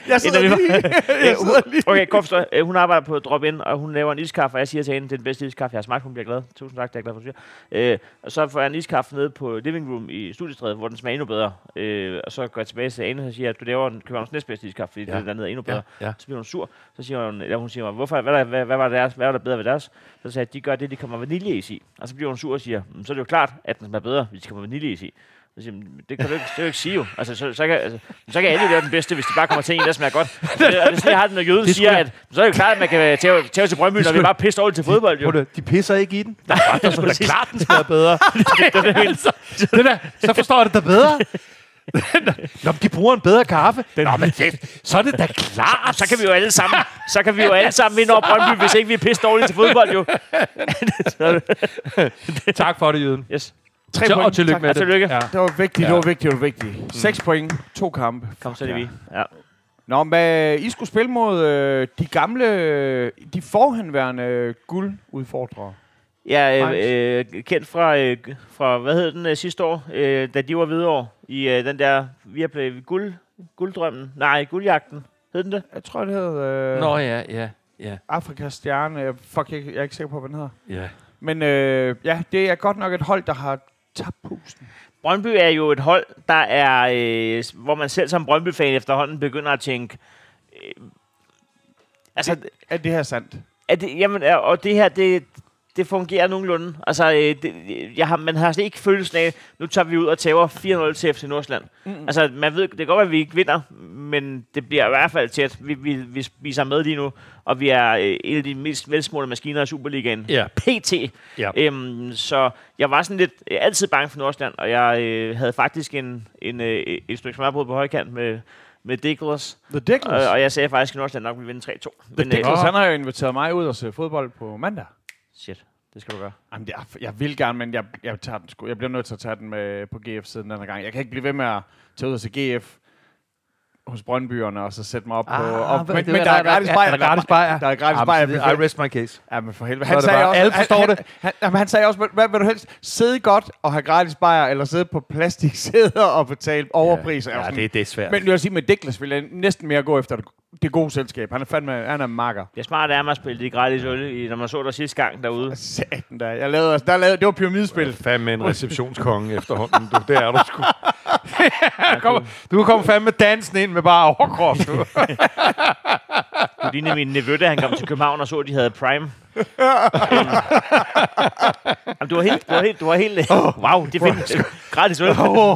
Okay, kort forstå. Hun arbejder på drop-in, og hun laver en iskaffe, og jeg siger til hende, det er den bedste iskaffe, jeg har smagt. Hun bliver glad. Tusind tak, det er jeg glad for, at du siger. Og så får jeg en iskaffe nede på Living Room i Studiestræde, hvor den smager endnu bedre. Og så går jeg tilbage til Ane og siger, at du laver Københavns næstbedste iskaffe, fordi det dernede er endnu bedre. Ja. Så bliver hun sur. Så siger hun siger mig, hvorfor, hvad var der bedre ved deres? Så siger jeg, at de gør det, de kommer vaniljeis i. Og så bliver hun sur og siger, så er det jo klart, at den smager bedre, hvis de kommer vaniljeis i. Så siger, det kan du ikke sige jo. Altså, så kan alle lave den bedste, hvis de bare kommer til en, der smager godt. Det er sådan, jeg har den, når jøden siger, at så er det jo klart, at man kan tage til Brøndby, når vi bare pisser dårligt til fodbold. Jo. De pisser ikke i den. Det er klart, den smager bedre. Så forstår jeg det da bedre. Nå, de bruger en bedre kaffe. Nå, men så er det da klart. Så kan vi jo alle sammen vinde over Brøndby, hvis ikke vi er pisse dårlige til fodbold, jo. Tak for det, jøden. Yes. 3 point. Og tillykke Tak. med det. Tillykke. Ja. Det var vigtigt, det var vigtigt. 6 point, 2 kampe. Kom, så er det vi. Ja. Nå, men I skulle spille mod de gamle, de forhenværende guldudfordrere. Ja, kendt fra, hvad hed den sidste år, da de var videre i den der Viaplay gulddrømmen. Nej, guldjagten. Hed den det? Jeg tror, det hed Nå, ja. Afrikas Stjerne. Jeg er ikke sikker på, hvad den hedder. Ja. Men ja, det er godt nok et hold, der har tabt pusten. Brøndby er jo et hold, der er, hvor man selv som Brøndby-fan efterhånden begynder at tænke, altså, Er det her sandt? og det her, det fungerer nogenlunde. Altså, man har slet ikke følelsen af, nu tager vi ud og tager 4-0 til FC Nordsjælland. Altså, man ved, det kan godt være, at vi ikke vinder, men det bliver i hvert fald tæt. Vi spiser med lige nu, og vi er en af de mest velsmålede maskiner i Superligaen. Ja. PT. Ja. Så jeg var sådan lidt altid bange for Nordsjælland, og jeg havde faktisk et stykke smørbrød på højkant med Dicklers. The Dicklers? Og jeg sagde faktisk, at Nordsjælland nok ville vinde 3-2. The Dicklers, han har jo inviteret mig ud og se fodbold på mandag. Shit, det skal du gøre. Jamen, jeg vil gerne, men jeg tager den sgu. Jeg bliver nødt til at tage den med på GF-siden den her gang. Jeg kan ikke blive ved med at tage ud og se GF hos Brøndbyerne og så sætte mig op på... Men der er gratis bajer. Der er gratis bajer. Der er gratis bajer. I rest my case. Ja, men for helvede. Så er det bare, alle forstår det. Han sagde også, hvad vil du helst? Sidde godt og have gratis bajer, eller sidde på plastiksæder og betale overpriser? Ja, det er svært. Men jeg vil sige, med Dicklers vil jeg næsten mere gå efter det gode selskab. Han er makker. Det er smart at at spille det gratis øl, når man så der sidste gang derude. Satan da. Det var pyramidespil. Fandme en receptionskonge efterhånden. Det er du sgu. Du kan komme fandme dansen ind med bare overkrop. Du lignede min nevø, da han kom til København og så, at de havde Prime. Jamen, du var helt... Wow, det findes gratis øl.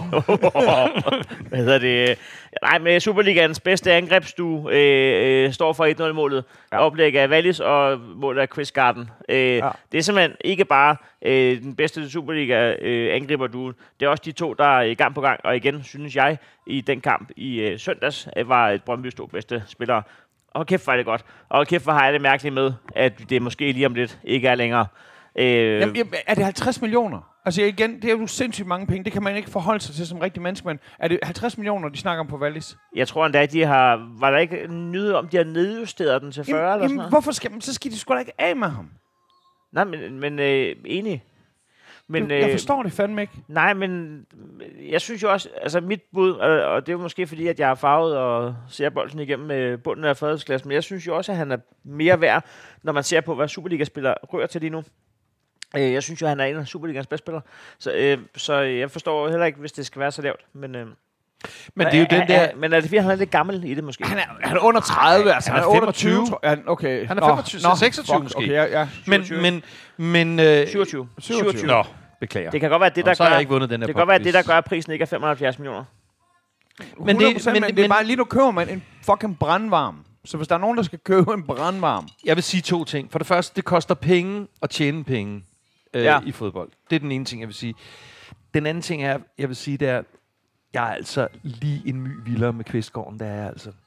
Hvad hedder det? Nej, med Superligaens bedste angrebsstue står for 1-0-målet. Ja. Oplæg af Wallis og mål af Chris Garden. Det er simpelthen ikke bare den bedste Superliga-angriber-due. Det er også de to, der er i gang på gang. Og igen, synes jeg, i den kamp i søndags, var et Brøndby to bedste spillere. Og kæft, var det godt. Og kæft, hvor har jeg det mærkeligt med, at det måske lige om lidt ikke er længere. Jamen, er det 50 millioner? Altså igen, det er jo sindssygt mange penge. Det kan man ikke forholde sig til som rigtig menneske, men er det 50 millioner, de snakker om på Wallis? Jeg tror endda, de har... Var der ikke nyhed om, de har nedjusteret den til 40 eller sådan noget? Hvorfor så skal de sgu da ikke af med ham? Nej, men enig. Men, jeg forstår det fandme ikke. Nej, men jeg synes jo også, altså mit bud, og det er jo måske fordi, at jeg er farvet og ser bolden igennem bunden af fadelsklassen, men jeg synes jo også, at han er mere værd, når man ser på, hvad Superliga-spillere rører til lige nu. Jeg synes jo, at han er en af Superligans bedste spillere. Så jeg forstår heller ikke, hvis det skal være så lavt. Men det er jo den der... Men er det fordi, han er lidt gammel i det måske? Han er under 30, altså. Han er 25. Okay. Han er 25, 26 måske. Okay, ja. Men 27. Nå, beklager. Det kan godt være, det der så har jeg ikke vundet den her. Det kan godt være, det der gør, at prisen ikke er 75 millioner. Men det er bare, lige nu køber man en fucking brandvarm. Så hvis der er nogen, der skal købe en brandvarm... Jeg vil sige to ting. For det første, det koster penge at tjene penge i fodbold. Det er den ene ting, jeg vil sige. Den anden ting er, jeg vil sige, det er, jeg er altså lige en my vildere med Kvistgården, der er altså.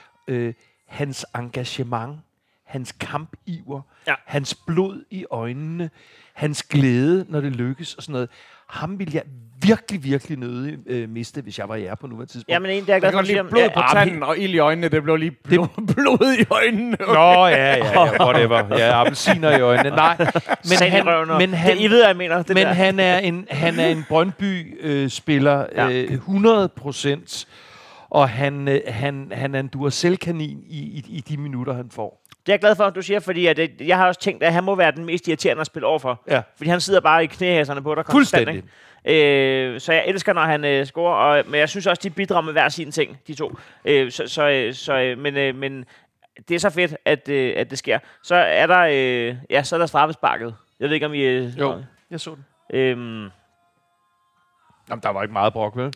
Hans engagement, hans kampiver, hans blod i øjnene, hans glæde, når det lykkes og sådan noget. Ham vil jeg virkelig nødig miste, hvis jeg var jer på nuværende tidspunkt. Jamen, det er godt lige blod på tanden og ild i øjnene. Det blev lige blod i øjnene. Okay. Nå, ja, whatever. Ja, appelsiner i øjnene. Nej, men han, I ved, jeg mener. Men han er en Brøndby-spiller 100%, og han er en Duracell-kanin i de minutter, han får. Det er jeg glad for, at du siger, fordi at jeg har også tænkt, at han må være den mest irriterende at spille overfor. Ja. Fordi han sidder bare i knæhæserne på dig konstant. Fuldstændig. Så jeg elsker, når han scorer, men jeg synes også, de bidrager med hver sin ting, de to. Men det er så fedt, at det sker. Så er der, så er der straffesparket. Jeg ved ikke, om I... Jo, jeg så den. Jamen, der var ikke meget brok, vel?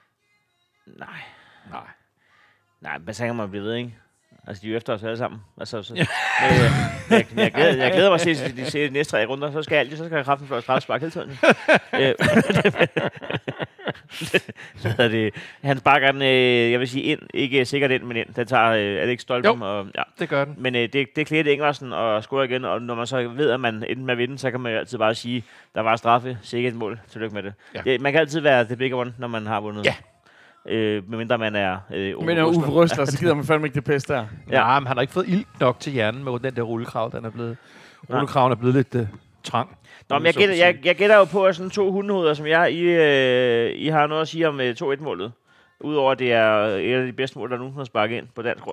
Nej, men så kan man blive ved, ikke? Altså, de er jo efter os alle sammen. Altså, jeg glæder mig til at se de næste 3 runder. Så skal jeg kraften for at straffespark hele tiden. Så det, han sparker den, jeg vil sige ind, ikke sikkert ind, men ind. Den tager Alex Stolpen. Og, ja. Det gør den. Men det klædte Ingvarsen at score igen, og når man så ved, at man ender med at vinde, så kan man jo altid bare sige, der var straffe, sikkert et mål. Tillykke med det. Ja. Man kan altid være the bigger one, når man har vundet. Ja. Medmindre man er Uffe Røsler, så gider man fandme ikke det pisse der. Ja, men han har ikke fået ild nok til hjernen med den der rullekrav, rullekraven er blevet lidt trang. Nå, men jeg gætter jo på, at sådan 2 hundehoveder, som I har noget at sige om 2-1-målet. Udover at det er et af de bedste mål, der nogensinde har sparket ind på dansk grund.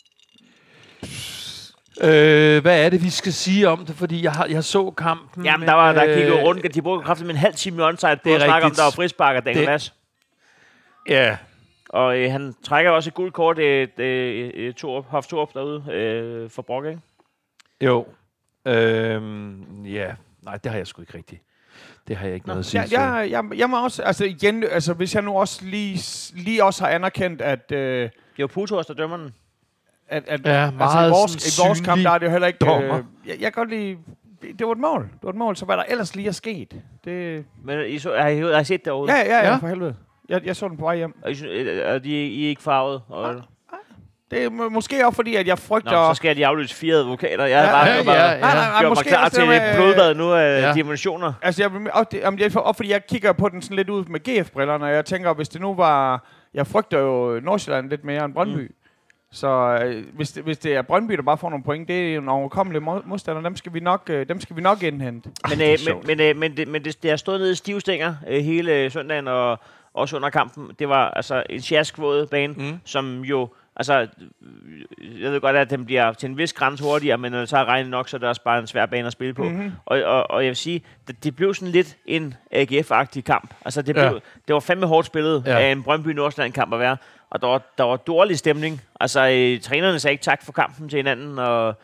Hvad er det, vi skal sige om det? Fordi jeg så kampen. Jamen, der kiggede rundt. De brugte kraftigt med en halv time i onside på at snakke om, der var frispark af Daniel Mads. Ja. Og han trækker også et gult kort, Hoff Torup derude for Brock, ikke? Jo. Ja. Nej, det har jeg sgu ikke rigtigt. Det har jeg ikke noget at sige. Jeg må også, altså igen, altså hvis jeg nu også lige også har anerkendt, at... det var Putos, der dømmer den. Ja, meget altså i vores kamp, der er det jo heller ikke... jeg kan godt lide... Det var et mål. Det var et mål, så hvad der ellers lige er sket. Det... Men har I set det overhovedet? Ja, for helvede. Jeg så den på vej hjem. Og I er ikke farvet? Og... Det er måske også fordi, at jeg frygter... Nå, så skal de aflyse 4 advokater. Jeg har bare gjort mig klar til et blodbad nu af dimensioner. Altså, fordi jeg kigger på den sådan lidt ud med GF-brillerne, og jeg tænker, hvis det nu var... Jeg frygter jo Nordsjælland lidt mere end Brøndby. Så hvis det er Brøndby, der bare får nogle point, det er en overkommelig modstander. Dem skal vi nok indhente. Men det har stået nede i stivstænger hele søndagen og også under kampen. Det var altså en sjaskvåd bane, som jo... Altså, jeg ved godt, at den bliver til en vis grænse hurtigere, men når det tager regnet nok, så er det også bare en svær bane at spille på. Og jeg vil sige, det blev sådan lidt en AGF-agtig kamp. Altså, det var fandme hårdt spillet af en Brøndby-Nordsjælland-kamp at være. Og der var dårlig stemning. Altså, trænerne sagde ikke tak for kampen til hinanden, og...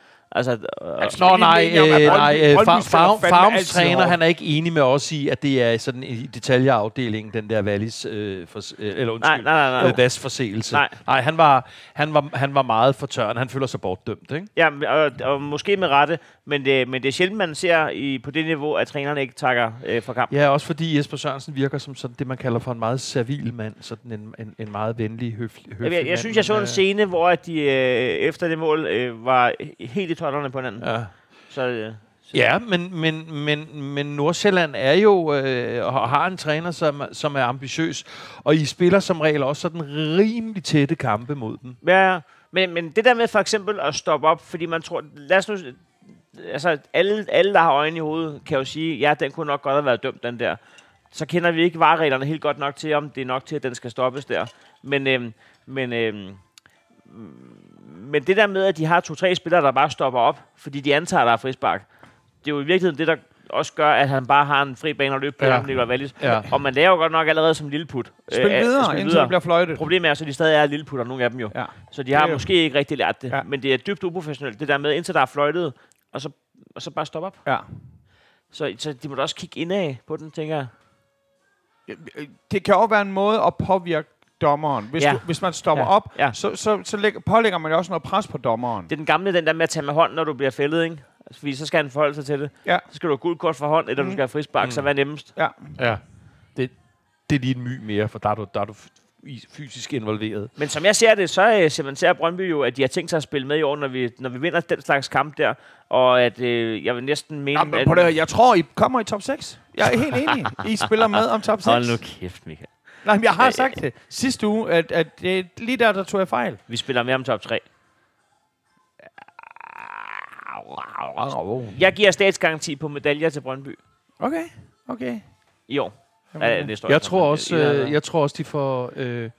Farms træner, han er ikke enig med os i, at det er sådan i detaljeafdelingen, den der Wallis Vas-forseelse. Nej, han var meget fortørnet. Han føler sig bortdømt, ikke? Ja, og måske med rette, men det er sjældent, man ser på det niveau, at trænerne ikke takker for kampen. Ja, også fordi Jesper Sørensen virker som sådan det, man kalder for en meget servil mand, sådan en meget venlig, høflig mand. Jeg synes, jeg så en scene, hvor de efter det mål var helt i totterne på hinanden. Ja. Ja, men Nordsjælland er jo og har en træner, som er ambitiøs, og I spiller som regel også sådan rimelig tætte kampe mod dem. Ja, men det der med for eksempel at stoppe op, fordi man tror, lad os nu, altså alle der har øjne i hovedet, kan jo sige, ja, den kunne nok godt have været dømt, den der. Så kender vi ikke varereglerne helt godt nok til, om det er nok til, at den skal stoppes der. Men det der med, at de har 2-3 spillere, der bare stopper op, fordi de antager, der er frispark, det er jo i virkeligheden det, der også gør, at han bare har en fri bane at løbe på, Nikolaj Wallis. Ja. Og man laver godt nok allerede som lilleput. Spil videre, indtil det bliver fløjtet. Problemet er, så de stadig er lilleputter, nogle af dem jo. Ja. Så de har måske ikke rigtig lært det. Ja. Men det er dybt uprofessionelt, det der med, indtil der er fløjtet, og så bare stoppe op. Ja. Så de må da også kigge indad på den, tænker jeg. Det kan også være en måde at påvirke dommeren. Hvis man stopper op, så pålægger man jo også noget pres på dommeren. Det er den gamle, den der med at tage med hånden, når du bliver fældet, ikke? Fordi så skal han forholde sig til det. Ja. Så skal du have gult kort for hånd, eller du skal have frispark, så hvad er nemmest? Ja. Det er lige en my mere, for der er du fysisk involveret. Men som jeg ser det, så cementerer Brøndby jo, at de har tænkt sig at spille med i år, når vi vinder den slags kamp der. Og at jeg vil næsten mene... jeg tror, I kommer i top 6. Jeg er helt enig. I spiller med om top 6. Hold nu kæft, Michael. Nej, men jeg har sagt det sidste uge, at lige der tog jeg fejl. Vi spiller med om top 3. Jeg giver statsgaranti på medaljer til Brøndby. Okay. I år. Jeg tror også, de får...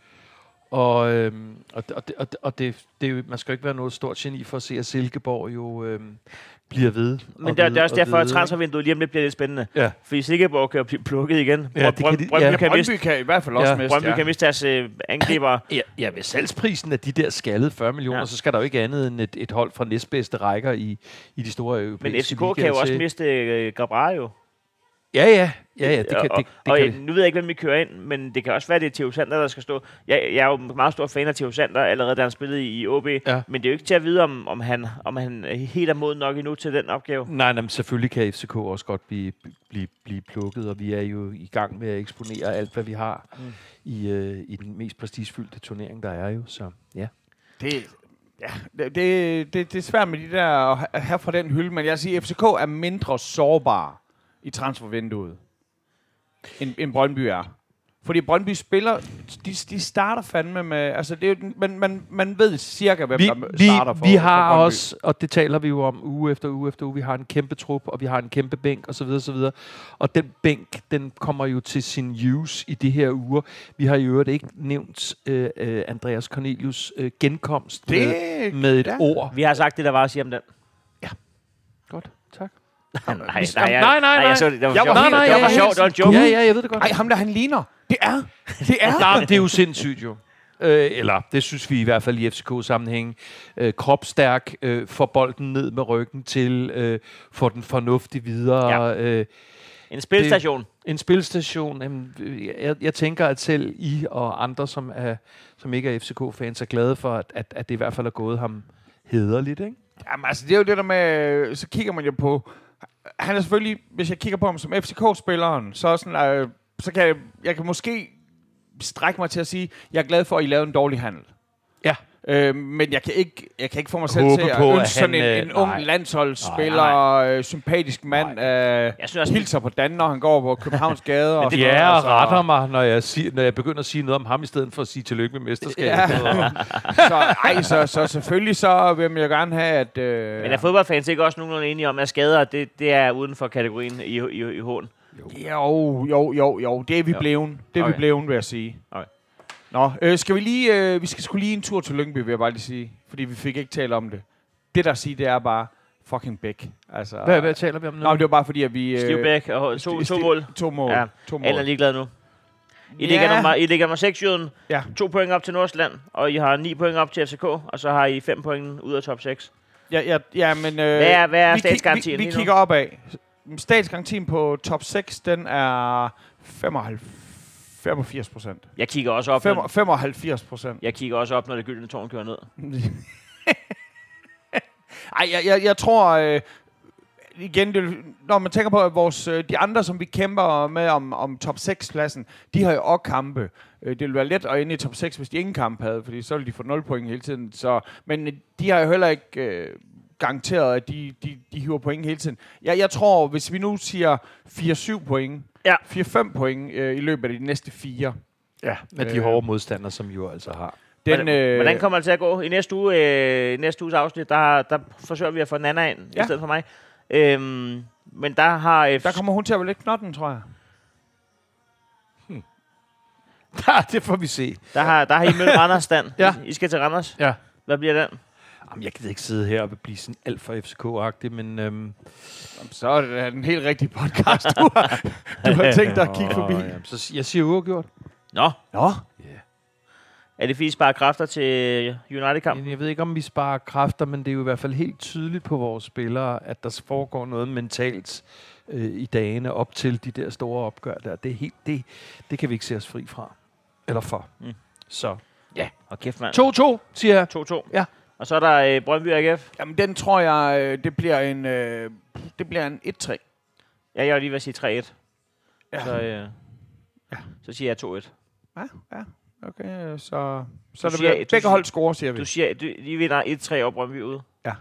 man skal jo ikke være noget stort geni for at se, at Silkeborg jo bliver ved. Men det er også derfor, at transfervinduet lige om lidt bliver lidt spændende. Ja. Fordi Silkeborg kan blive plukket igen. Ja, Brøndby kan i hvert fald også miste. Brøndby kan miste deres angriber. Ja, ved salgsprisen af de der skaldede 40 millioner, så skal der jo ikke andet end et hold fra næstbedste rækker i de store europæiske. Men FCK kan jo også miste Gabrario. Ja, det kan nu ved jeg ikke, hvem vi kører ind, men det kan også være, det er Theo Sander, der skal stå. Jeg er jo meget stor fan af Theo Sander, allerede da han spillede i OB, men det er jo ikke til at vide, om han helt er moden nok endnu til den opgave. Nej, men selvfølgelig kan FCK også godt blive plukket, og vi er jo i gang med at eksponere alt, hvad vi har i den mest prestigefyldte turnering, der er jo, så ja. Det er svært med de der her fra den hylde, men jeg siger, at FCK er mindre sårbar i transfervinduet, end Brøndby er. Fordi Brøndby spiller, de starter fandme med, altså det er jo, man ved cirka, hvem der starter for. Vi har også, og det taler vi jo om uge efter uge, vi har en kæmpe trup, og vi har en kæmpe bænk, og så videre, så videre. Og den bænk, den kommer jo til sin use i de her uger. Vi har jo ikke nævnt Andreas Cornelius genkomst med et ord. Vi har sagt det, der var at sige om den. Ja. Godt, tak. Nej. Jeg så det. Det var sjovt. Det var en joke. Ja, jeg ved det godt. Ej, ham der, han ligner. Det er. Nej, det er jo sindssygt jo. Eller det synes vi i hvert fald i FCK-sammenhæng. Kropstærk, får bolden ned med ryggen til, får den fornuftigt videre. Ja. En spilstation. En spilstation. Jeg tænker, at selv I og andre, som ikke er FCK-fans, er glade for, at det i hvert fald er gået ham hæderligt, ikke? Jamen altså, det er jo det der med, så kigger man jo på, han er selvfølgelig, hvis jeg kigger på ham som FCK-spilleren, så sådan, så kan jeg kan måske strække mig til at sige, jeg er glad for, at I lavede en dårlig handel. Ja. Men jeg kan ikke få mig selv til at ønske sådan en ung landsholdsspiller, sympatisk mand, hilser på Dan, når han går på Københavns gader. Og retter mig, når jeg begynder at sige noget om ham, i stedet for at sige tillykke med mesterskabet. Ja. så selvfølgelig så vil jeg gerne have, at... Men er fodboldfans ikke også nogenlunde enige om, at skader, det er uden for kategorien i hån? Jo, det er vi blevet. Det er vi blevet, vil jeg sige. Okay. Nå, skal vi lige... vi skal sgu lige en tur til Lyngby, vil jeg bare lige sige. Fordi vi fik ikke talt om det. Det, der siger, det er bare fucking Bæk. Altså, hvad taler vi om nu? Nå, det var bare fordi, at vi... Stiv Bæk og to mål. 2 mål. Ja. 2 mål. Alle er ligeglade nu. I ligger nummer 6, Jyden. Ja. 2 point op til Nordsjælland. Og I har 9 point op til FCK. Og så har I 5 point ud af top 6. Ja, men... Hvad er statsgarantien vi kigger opad. Statsgarantien på top 6, den er 85%. Jeg kigger også op. 75%. Jeg kigger også op, når det gyldne tårn kører ned. Ej, jeg tror... igen, når man tænker på, at de andre, som vi kæmper med om top 6-pladsen, de har jo også kampe. Det ville være let at ende i top 6, hvis de ingen kamp havde, fordi så ville de få 0 point hele tiden. Men de har jo heller ikke... garanteret, at de hiver point hele tiden. Jeg tror, hvis vi nu siger 4-7 point, 4-5 point i løbet af de næste 4. Ja, med de hårde modstandere, som jo altså har. Hvordan kommer det til at gå? I næste uges afsnit, der forsøger vi at få Nana ind, i stedet for mig. Men der kommer hun til at være lidt knotten, tror jeg. Det får vi se. Der har I mødt Randers stand. I skal til Randers. Ja. Hvad bliver den? Jamen, jeg gider ikke sidde her og blive sådan alt for FCK-agtig, men... Så er det en helt rigtig podcast, du har tænkt dig at kigge forbi. Så jeg siger uafgjort. Nå. Yeah. Er det fordi, I sparer kræfter til United-kampen? Jeg ved ikke, om vi sparer kræfter, men det er jo i hvert fald helt tydeligt på vores spillere, at der foregår noget mentalt i dagene op til de der store opgør der. Det er helt, det kan vi ikke se os fri fra. Eller for. Så, ja. Og kæft, mand. 2-2, siger jeg. 2-2. Ja. Og så er der Brøndby AGF. Jamen, den tror jeg, det bliver en 1-3. Ja, jeg vil lige ved at sige 3-1. Ja. Så siger jeg 2-1. Ja. Okay, så det bliver begge hold scorer, siger vi. Du siger, de vinder 1-3 og Brøndby ude. Ja.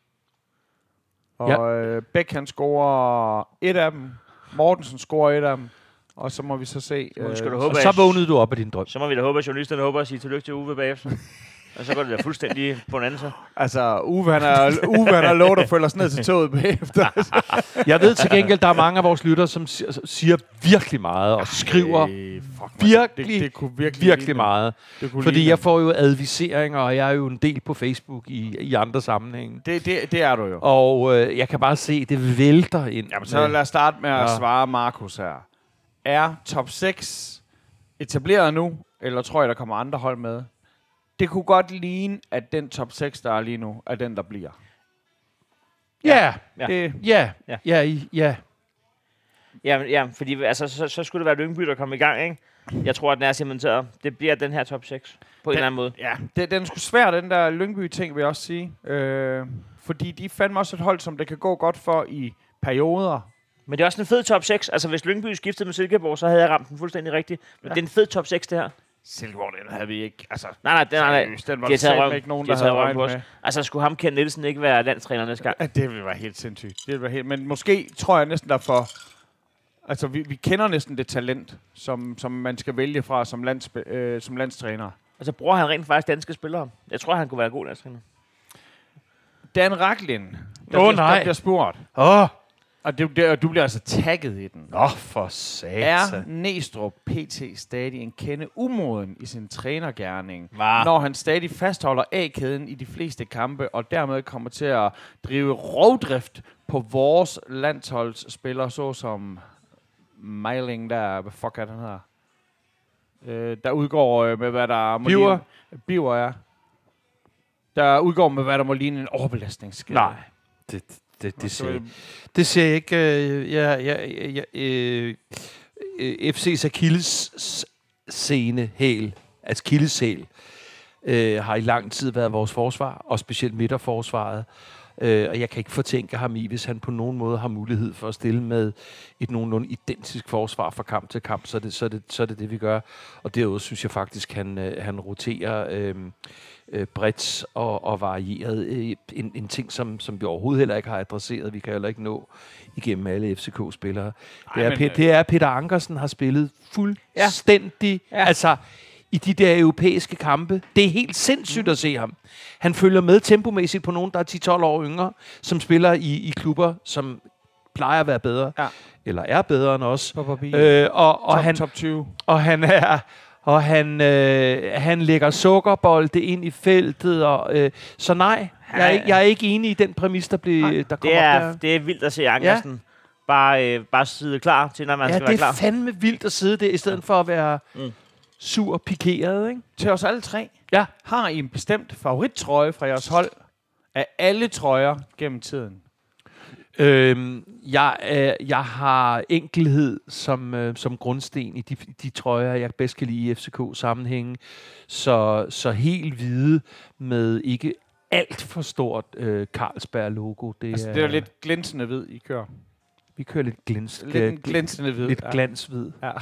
Og Bæk, han scorer 1 af dem. Mortensen scorer 1 af dem. Og så må vi så se... så vågnede du op af din drøm. Så må vi da håbe, at journalisterne håber at sige tillykke til Uwe bagefter. Og så går det da fuldstændig på en anden side. Altså, Uwe han har lovet at følge os ned til toget bagefter. Jeg ved til gengæld, der er mange af vores lyttere, som siger virkelig meget og skriver virkelig meget. Fordi jeg får jo adviseringer, og jeg er jo en del på Facebook i andre sammenhænge. Det er du jo. Og jeg kan bare se, det vælter ind. Jamen, så lad os starte med at svare Markus her. Er top 6 etableret nu, eller tror jeg, der kommer andre hold med? Det kunne godt ligne, at den top 6, der er lige nu, er den, der bliver. Ja. Jamen, fordi altså, så skulle det være Lyngby, der kom i gang, ikke? Jeg tror, at den er cementeret. Det bliver den her top 6 på en eller anden måde. Ja, den er sgu svær, den der Lyngby-ting, vil jeg også sige. Fordi de fandme også et hold, som det kan gå godt for i perioder. Men det er også en fed top 6. Altså, hvis Lyngby skiftede med Silkeborg, så havde jeg ramt den fuldstændig rigtigt. Men det er en fed top 6, det her. Silkeborg, den havde vi ikke. Altså, Nej. Den var De har taget der ikke nogen, der havde regnet med. Altså, skulle ham Ken Nielsen ikke være landstræner næste gang? Ja, det ville være helt sindssygt. Det ville være helt, men måske tror jeg næsten derfor. Altså, vi kender næsten det talent, som man skal vælge fra som landstræner. Altså, bruger han rent faktisk danske spillere? Jeg tror, han kunne være en god landstræner. Dan Racklin, der bliver spurgt. Og du bliver altså tagget i den. For satan. Er Næstrup PT stadig en kende umoden i sin trænergerning, Hva? når han stadig fastholder A-kæden i de fleste kampe, og dermed kommer til at drive rovdrift på vores landsholdsspillere, såsom Meiling der, hvad fuck er den her? Der udgår med, hvad der må Biver. ligne... Biver, ja. Der udgår med, hvad der må ligne en overbelastningsskade. Nej, det ser jeg ikke. FC's akilleshæl har i lang tid været vores forsvar, og specielt midterforsvaret. Og jeg kan ikke fortænke ham i, hvis han på nogen måde har mulighed for at stille med et nogenlunde identisk forsvar fra kamp til kamp, så er det vi gør. Og derudover synes jeg faktisk, han roterer bredt og varieret. En ting, som vi overhovedet heller ikke har adresseret. Vi kan heller ikke nå igennem alle FCK-spillere. Det er Peter Ankersen har spillet fuldstændig... Ja. Altså, i de der europæiske kampe. Det er helt sindssygt at se ham. Han følger med tempomæssigt på nogen, der er 10-12 år yngre, som spiller i klubber, som plejer at være bedre. Ja. Eller er bedre end os. Top 20. Og han lægger sukkerbolde ind i feltet. Så nej, jeg er ikke enig i den præmis, der kommer op der. Det er vildt at se Ankersen. Ja. Bare sidde klar til, når man skal være klar. Ja, det er fandme vildt at sidde der, i stedet for at være... sur pikeret, ikke? Til os alle tre. Ja. Har I en bestemt favorittrøje fra jeres hold af alle trøjer gennem tiden? Jeg har enkelhed som grundsten i de trøjer, jeg bedst kan lide i FCK-sammenhænge. Så helt hvide med ikke alt for stort Carlsberg-logo. Det er lidt glinsende hvid, I kører. Vi kører lidt glinsende hvid. Lidt glans-hvid. Ja.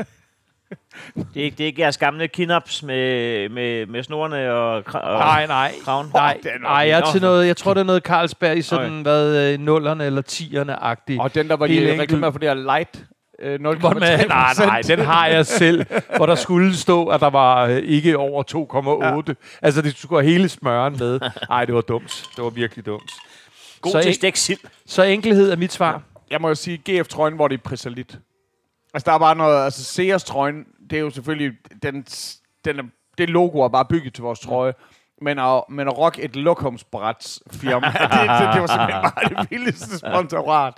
Det er ikke jeres gamle kinops med snorene og kraven? Nej, jeg er til noget. Jeg tror, det er noget Carlsberg i sådan, nullerne eller tierne-agtigt. Og den der var lige reklameret for det her light 0,3%. Nej, den har jeg selv, hvor der skulle stå, at der var ikke over 2,8. Ja. Altså, det skulle have hele smøren med. Nej, det var dumt. Det var virkelig dumt. God til stegt sild. Så enkelhed er mit svar. Ja. Jeg må jo sige, GF-trøjen, hvor det er prisalit. Altså, der er bare noget... Altså, Sears-trøjen, det er jo selvfølgelig... Det logo er bare bygget til vores trøje. Men at rocke et lokumsbrætsfirma, det var simpelthen bare det vildeste sponsorat.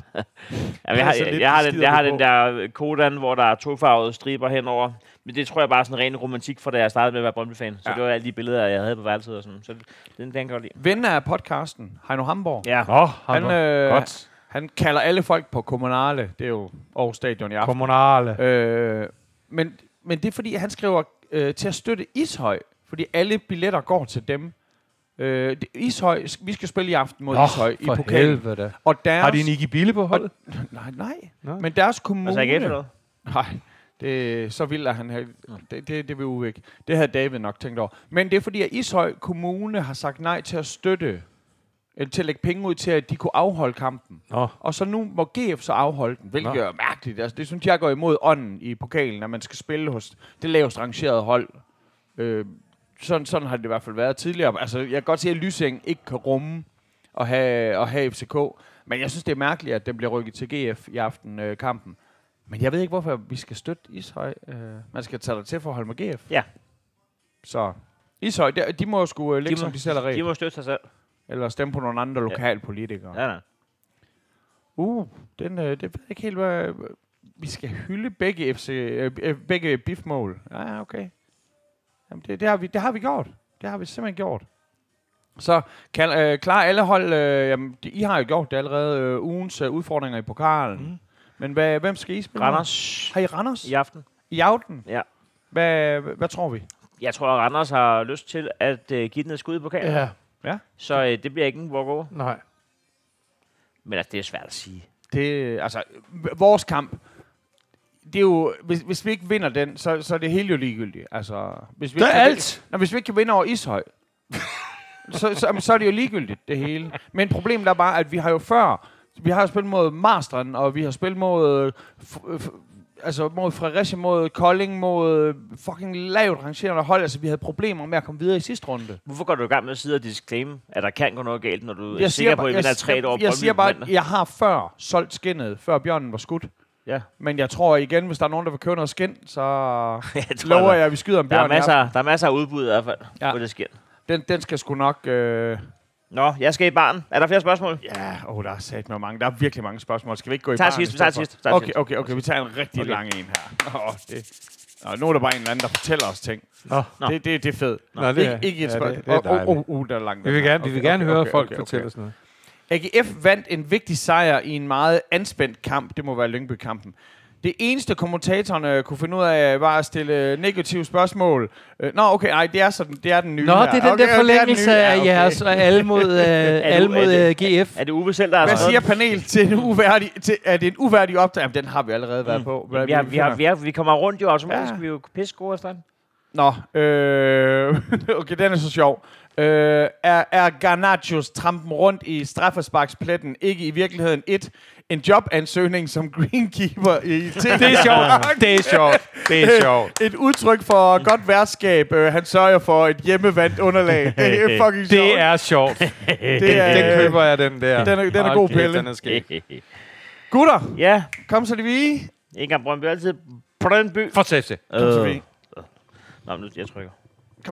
Jeg har den der Kodan, hvor der er tofarvede striber henover. Men det tror jeg bare er sådan en ren romantik, for da jeg startede med at være Brøndby-fan. Så det var alle de billeder, jeg havde på værelset og sådan. Så den kan jeg godt lide. Ven af podcasten, Heino Hamborg. Ja. Han kalder alle folk på Kommunale. Det er jo Aarhus Stadion i aften. Kommunale. Men det er fordi, han skriver til at støtte Ishøj. Fordi alle billetter går til dem. Ishøj, vi skal spille i aften mod Ishøj i pokalen. Og deres, har de Nicky Bille på holdet? Nej. Men deres kommune... Altså ikke noget? Nej, det er så vildt, at han... Det vil jo ikke. Det havde David nok tænkt over. Men det er fordi, at Ishøj Kommune har sagt nej til at støtte, eller til at lægge penge ud til, at de kunne afholde kampen. Og så nu må GF så afholde den, hvilket er mærkeligt. Altså, det synes jeg går imod ånden i pokalen, at man skal spille hos det lavest rangerede hold. Sådan har det i hvert fald været tidligere. Altså, jeg kan godt se, at Lysing ikke kan rumme at have FCK. Men jeg synes, det er mærkeligt, at den bliver rykket til GF i aften kampen. Men jeg ved ikke, hvorfor vi skal støtte Ishøj. Man skal tage dig til for at holde med GF. Ja. Så Ishøj, de må sgu ligge som de selv er ret. De må støtte sig selv. Eller stemme på nogle andre lokalpolitikere. Ja. Det ved jeg ikke helt, hvad... Vi skal hylde begge bifmål. Ja, okay. Jamen, det har vi gjort. Det har vi simpelthen gjort. Så klar alle hold... I har jo gjort det allerede. Ugens udfordringer i pokalen. Men hvem skal I spille? Randers Har I Randers? i aften. I aften? Ja. Hvad tror vi? Jeg tror, at Randers har lyst til at give den et skud i pokalen. Ja. Så det bliver ikke en walkover. Nej. Men altså, det er svært at sige. Vores kamp, det er jo, hvis vi ikke vinder den, så er det helt jo ligegyldigt. Altså, hvis vi Det er ikke alt! Hvis vi ikke kan vinde over Ishøj, så er det jo ligegyldigt, det hele. Men problemet er bare, at vi har jo spillet mod Marstrand, og vi har spillet mod mod Fredericia, mod Kolding, mod fucking lavt rangerende hold. Altså, vi havde problemer med at komme videre i sidste runde. Hvorfor går du i gang med at sidde og disclaim, at der kan gå noget galt, når du er sikker på, at vi vinder 3 år? Jeg siger bare, at jeg har før solgt skinnet, før bjørnen var skudt. Ja. Men jeg tror igen, hvis der er nogen, der vil købe noget skind, så lover jeg, at vi skyder en bjørn. Der er masser af udbud i hvert fald på det skind. Den skal sgu nok... Nå, jeg skal i baren. Er der flere spørgsmål? Ja, der er sat med mange. Der er virkelig mange spørgsmål. Skal vi ikke gå i Vi tager baren? sidst. Okay. Vi tager en rigtig lang en her. Nu er der bare en eller anden, der fortæller os ting. Det er fedt. Ikke et spørgsmål. Der er langt. Vi vil gerne høre folk fortælle os noget. AGF vandt en vigtig sejr i en meget anspændt kamp. Det må være Lyngby-kampen. Det eneste kommentatorerne kunne finde ud af, var at stille negative spørgsmål. Det er sådan, det er den nye her. Det er den der forlængelse af jeres alle mod GF. Er det Uwe selv, der har Hvad siger panel til en uværdig... Er det en uværdig optag? Jamen, den har vi allerede været på. Vi kommer rundt jo automatisk. Vi er jo pisse gode efter den. Okay, den er så sjov. Er Garnachos trampen rundt i straffesparkspletten ikke i virkeligheden en jobansøgning som greenkeeper i TV? Det er sjovt. Et udtryk for godt værtskab. Han sørger for et hjemmevandt underlag. Det er fucking sjovt. Det er sjovt. Den køber jeg, den der. Den er god pille. Den er skæg. Gutter, Ja. kom så det vi. Ikke engang Brøndby, altid Brøndby. Fortsæt. Kom så vi. Nå, nu jeg trykker.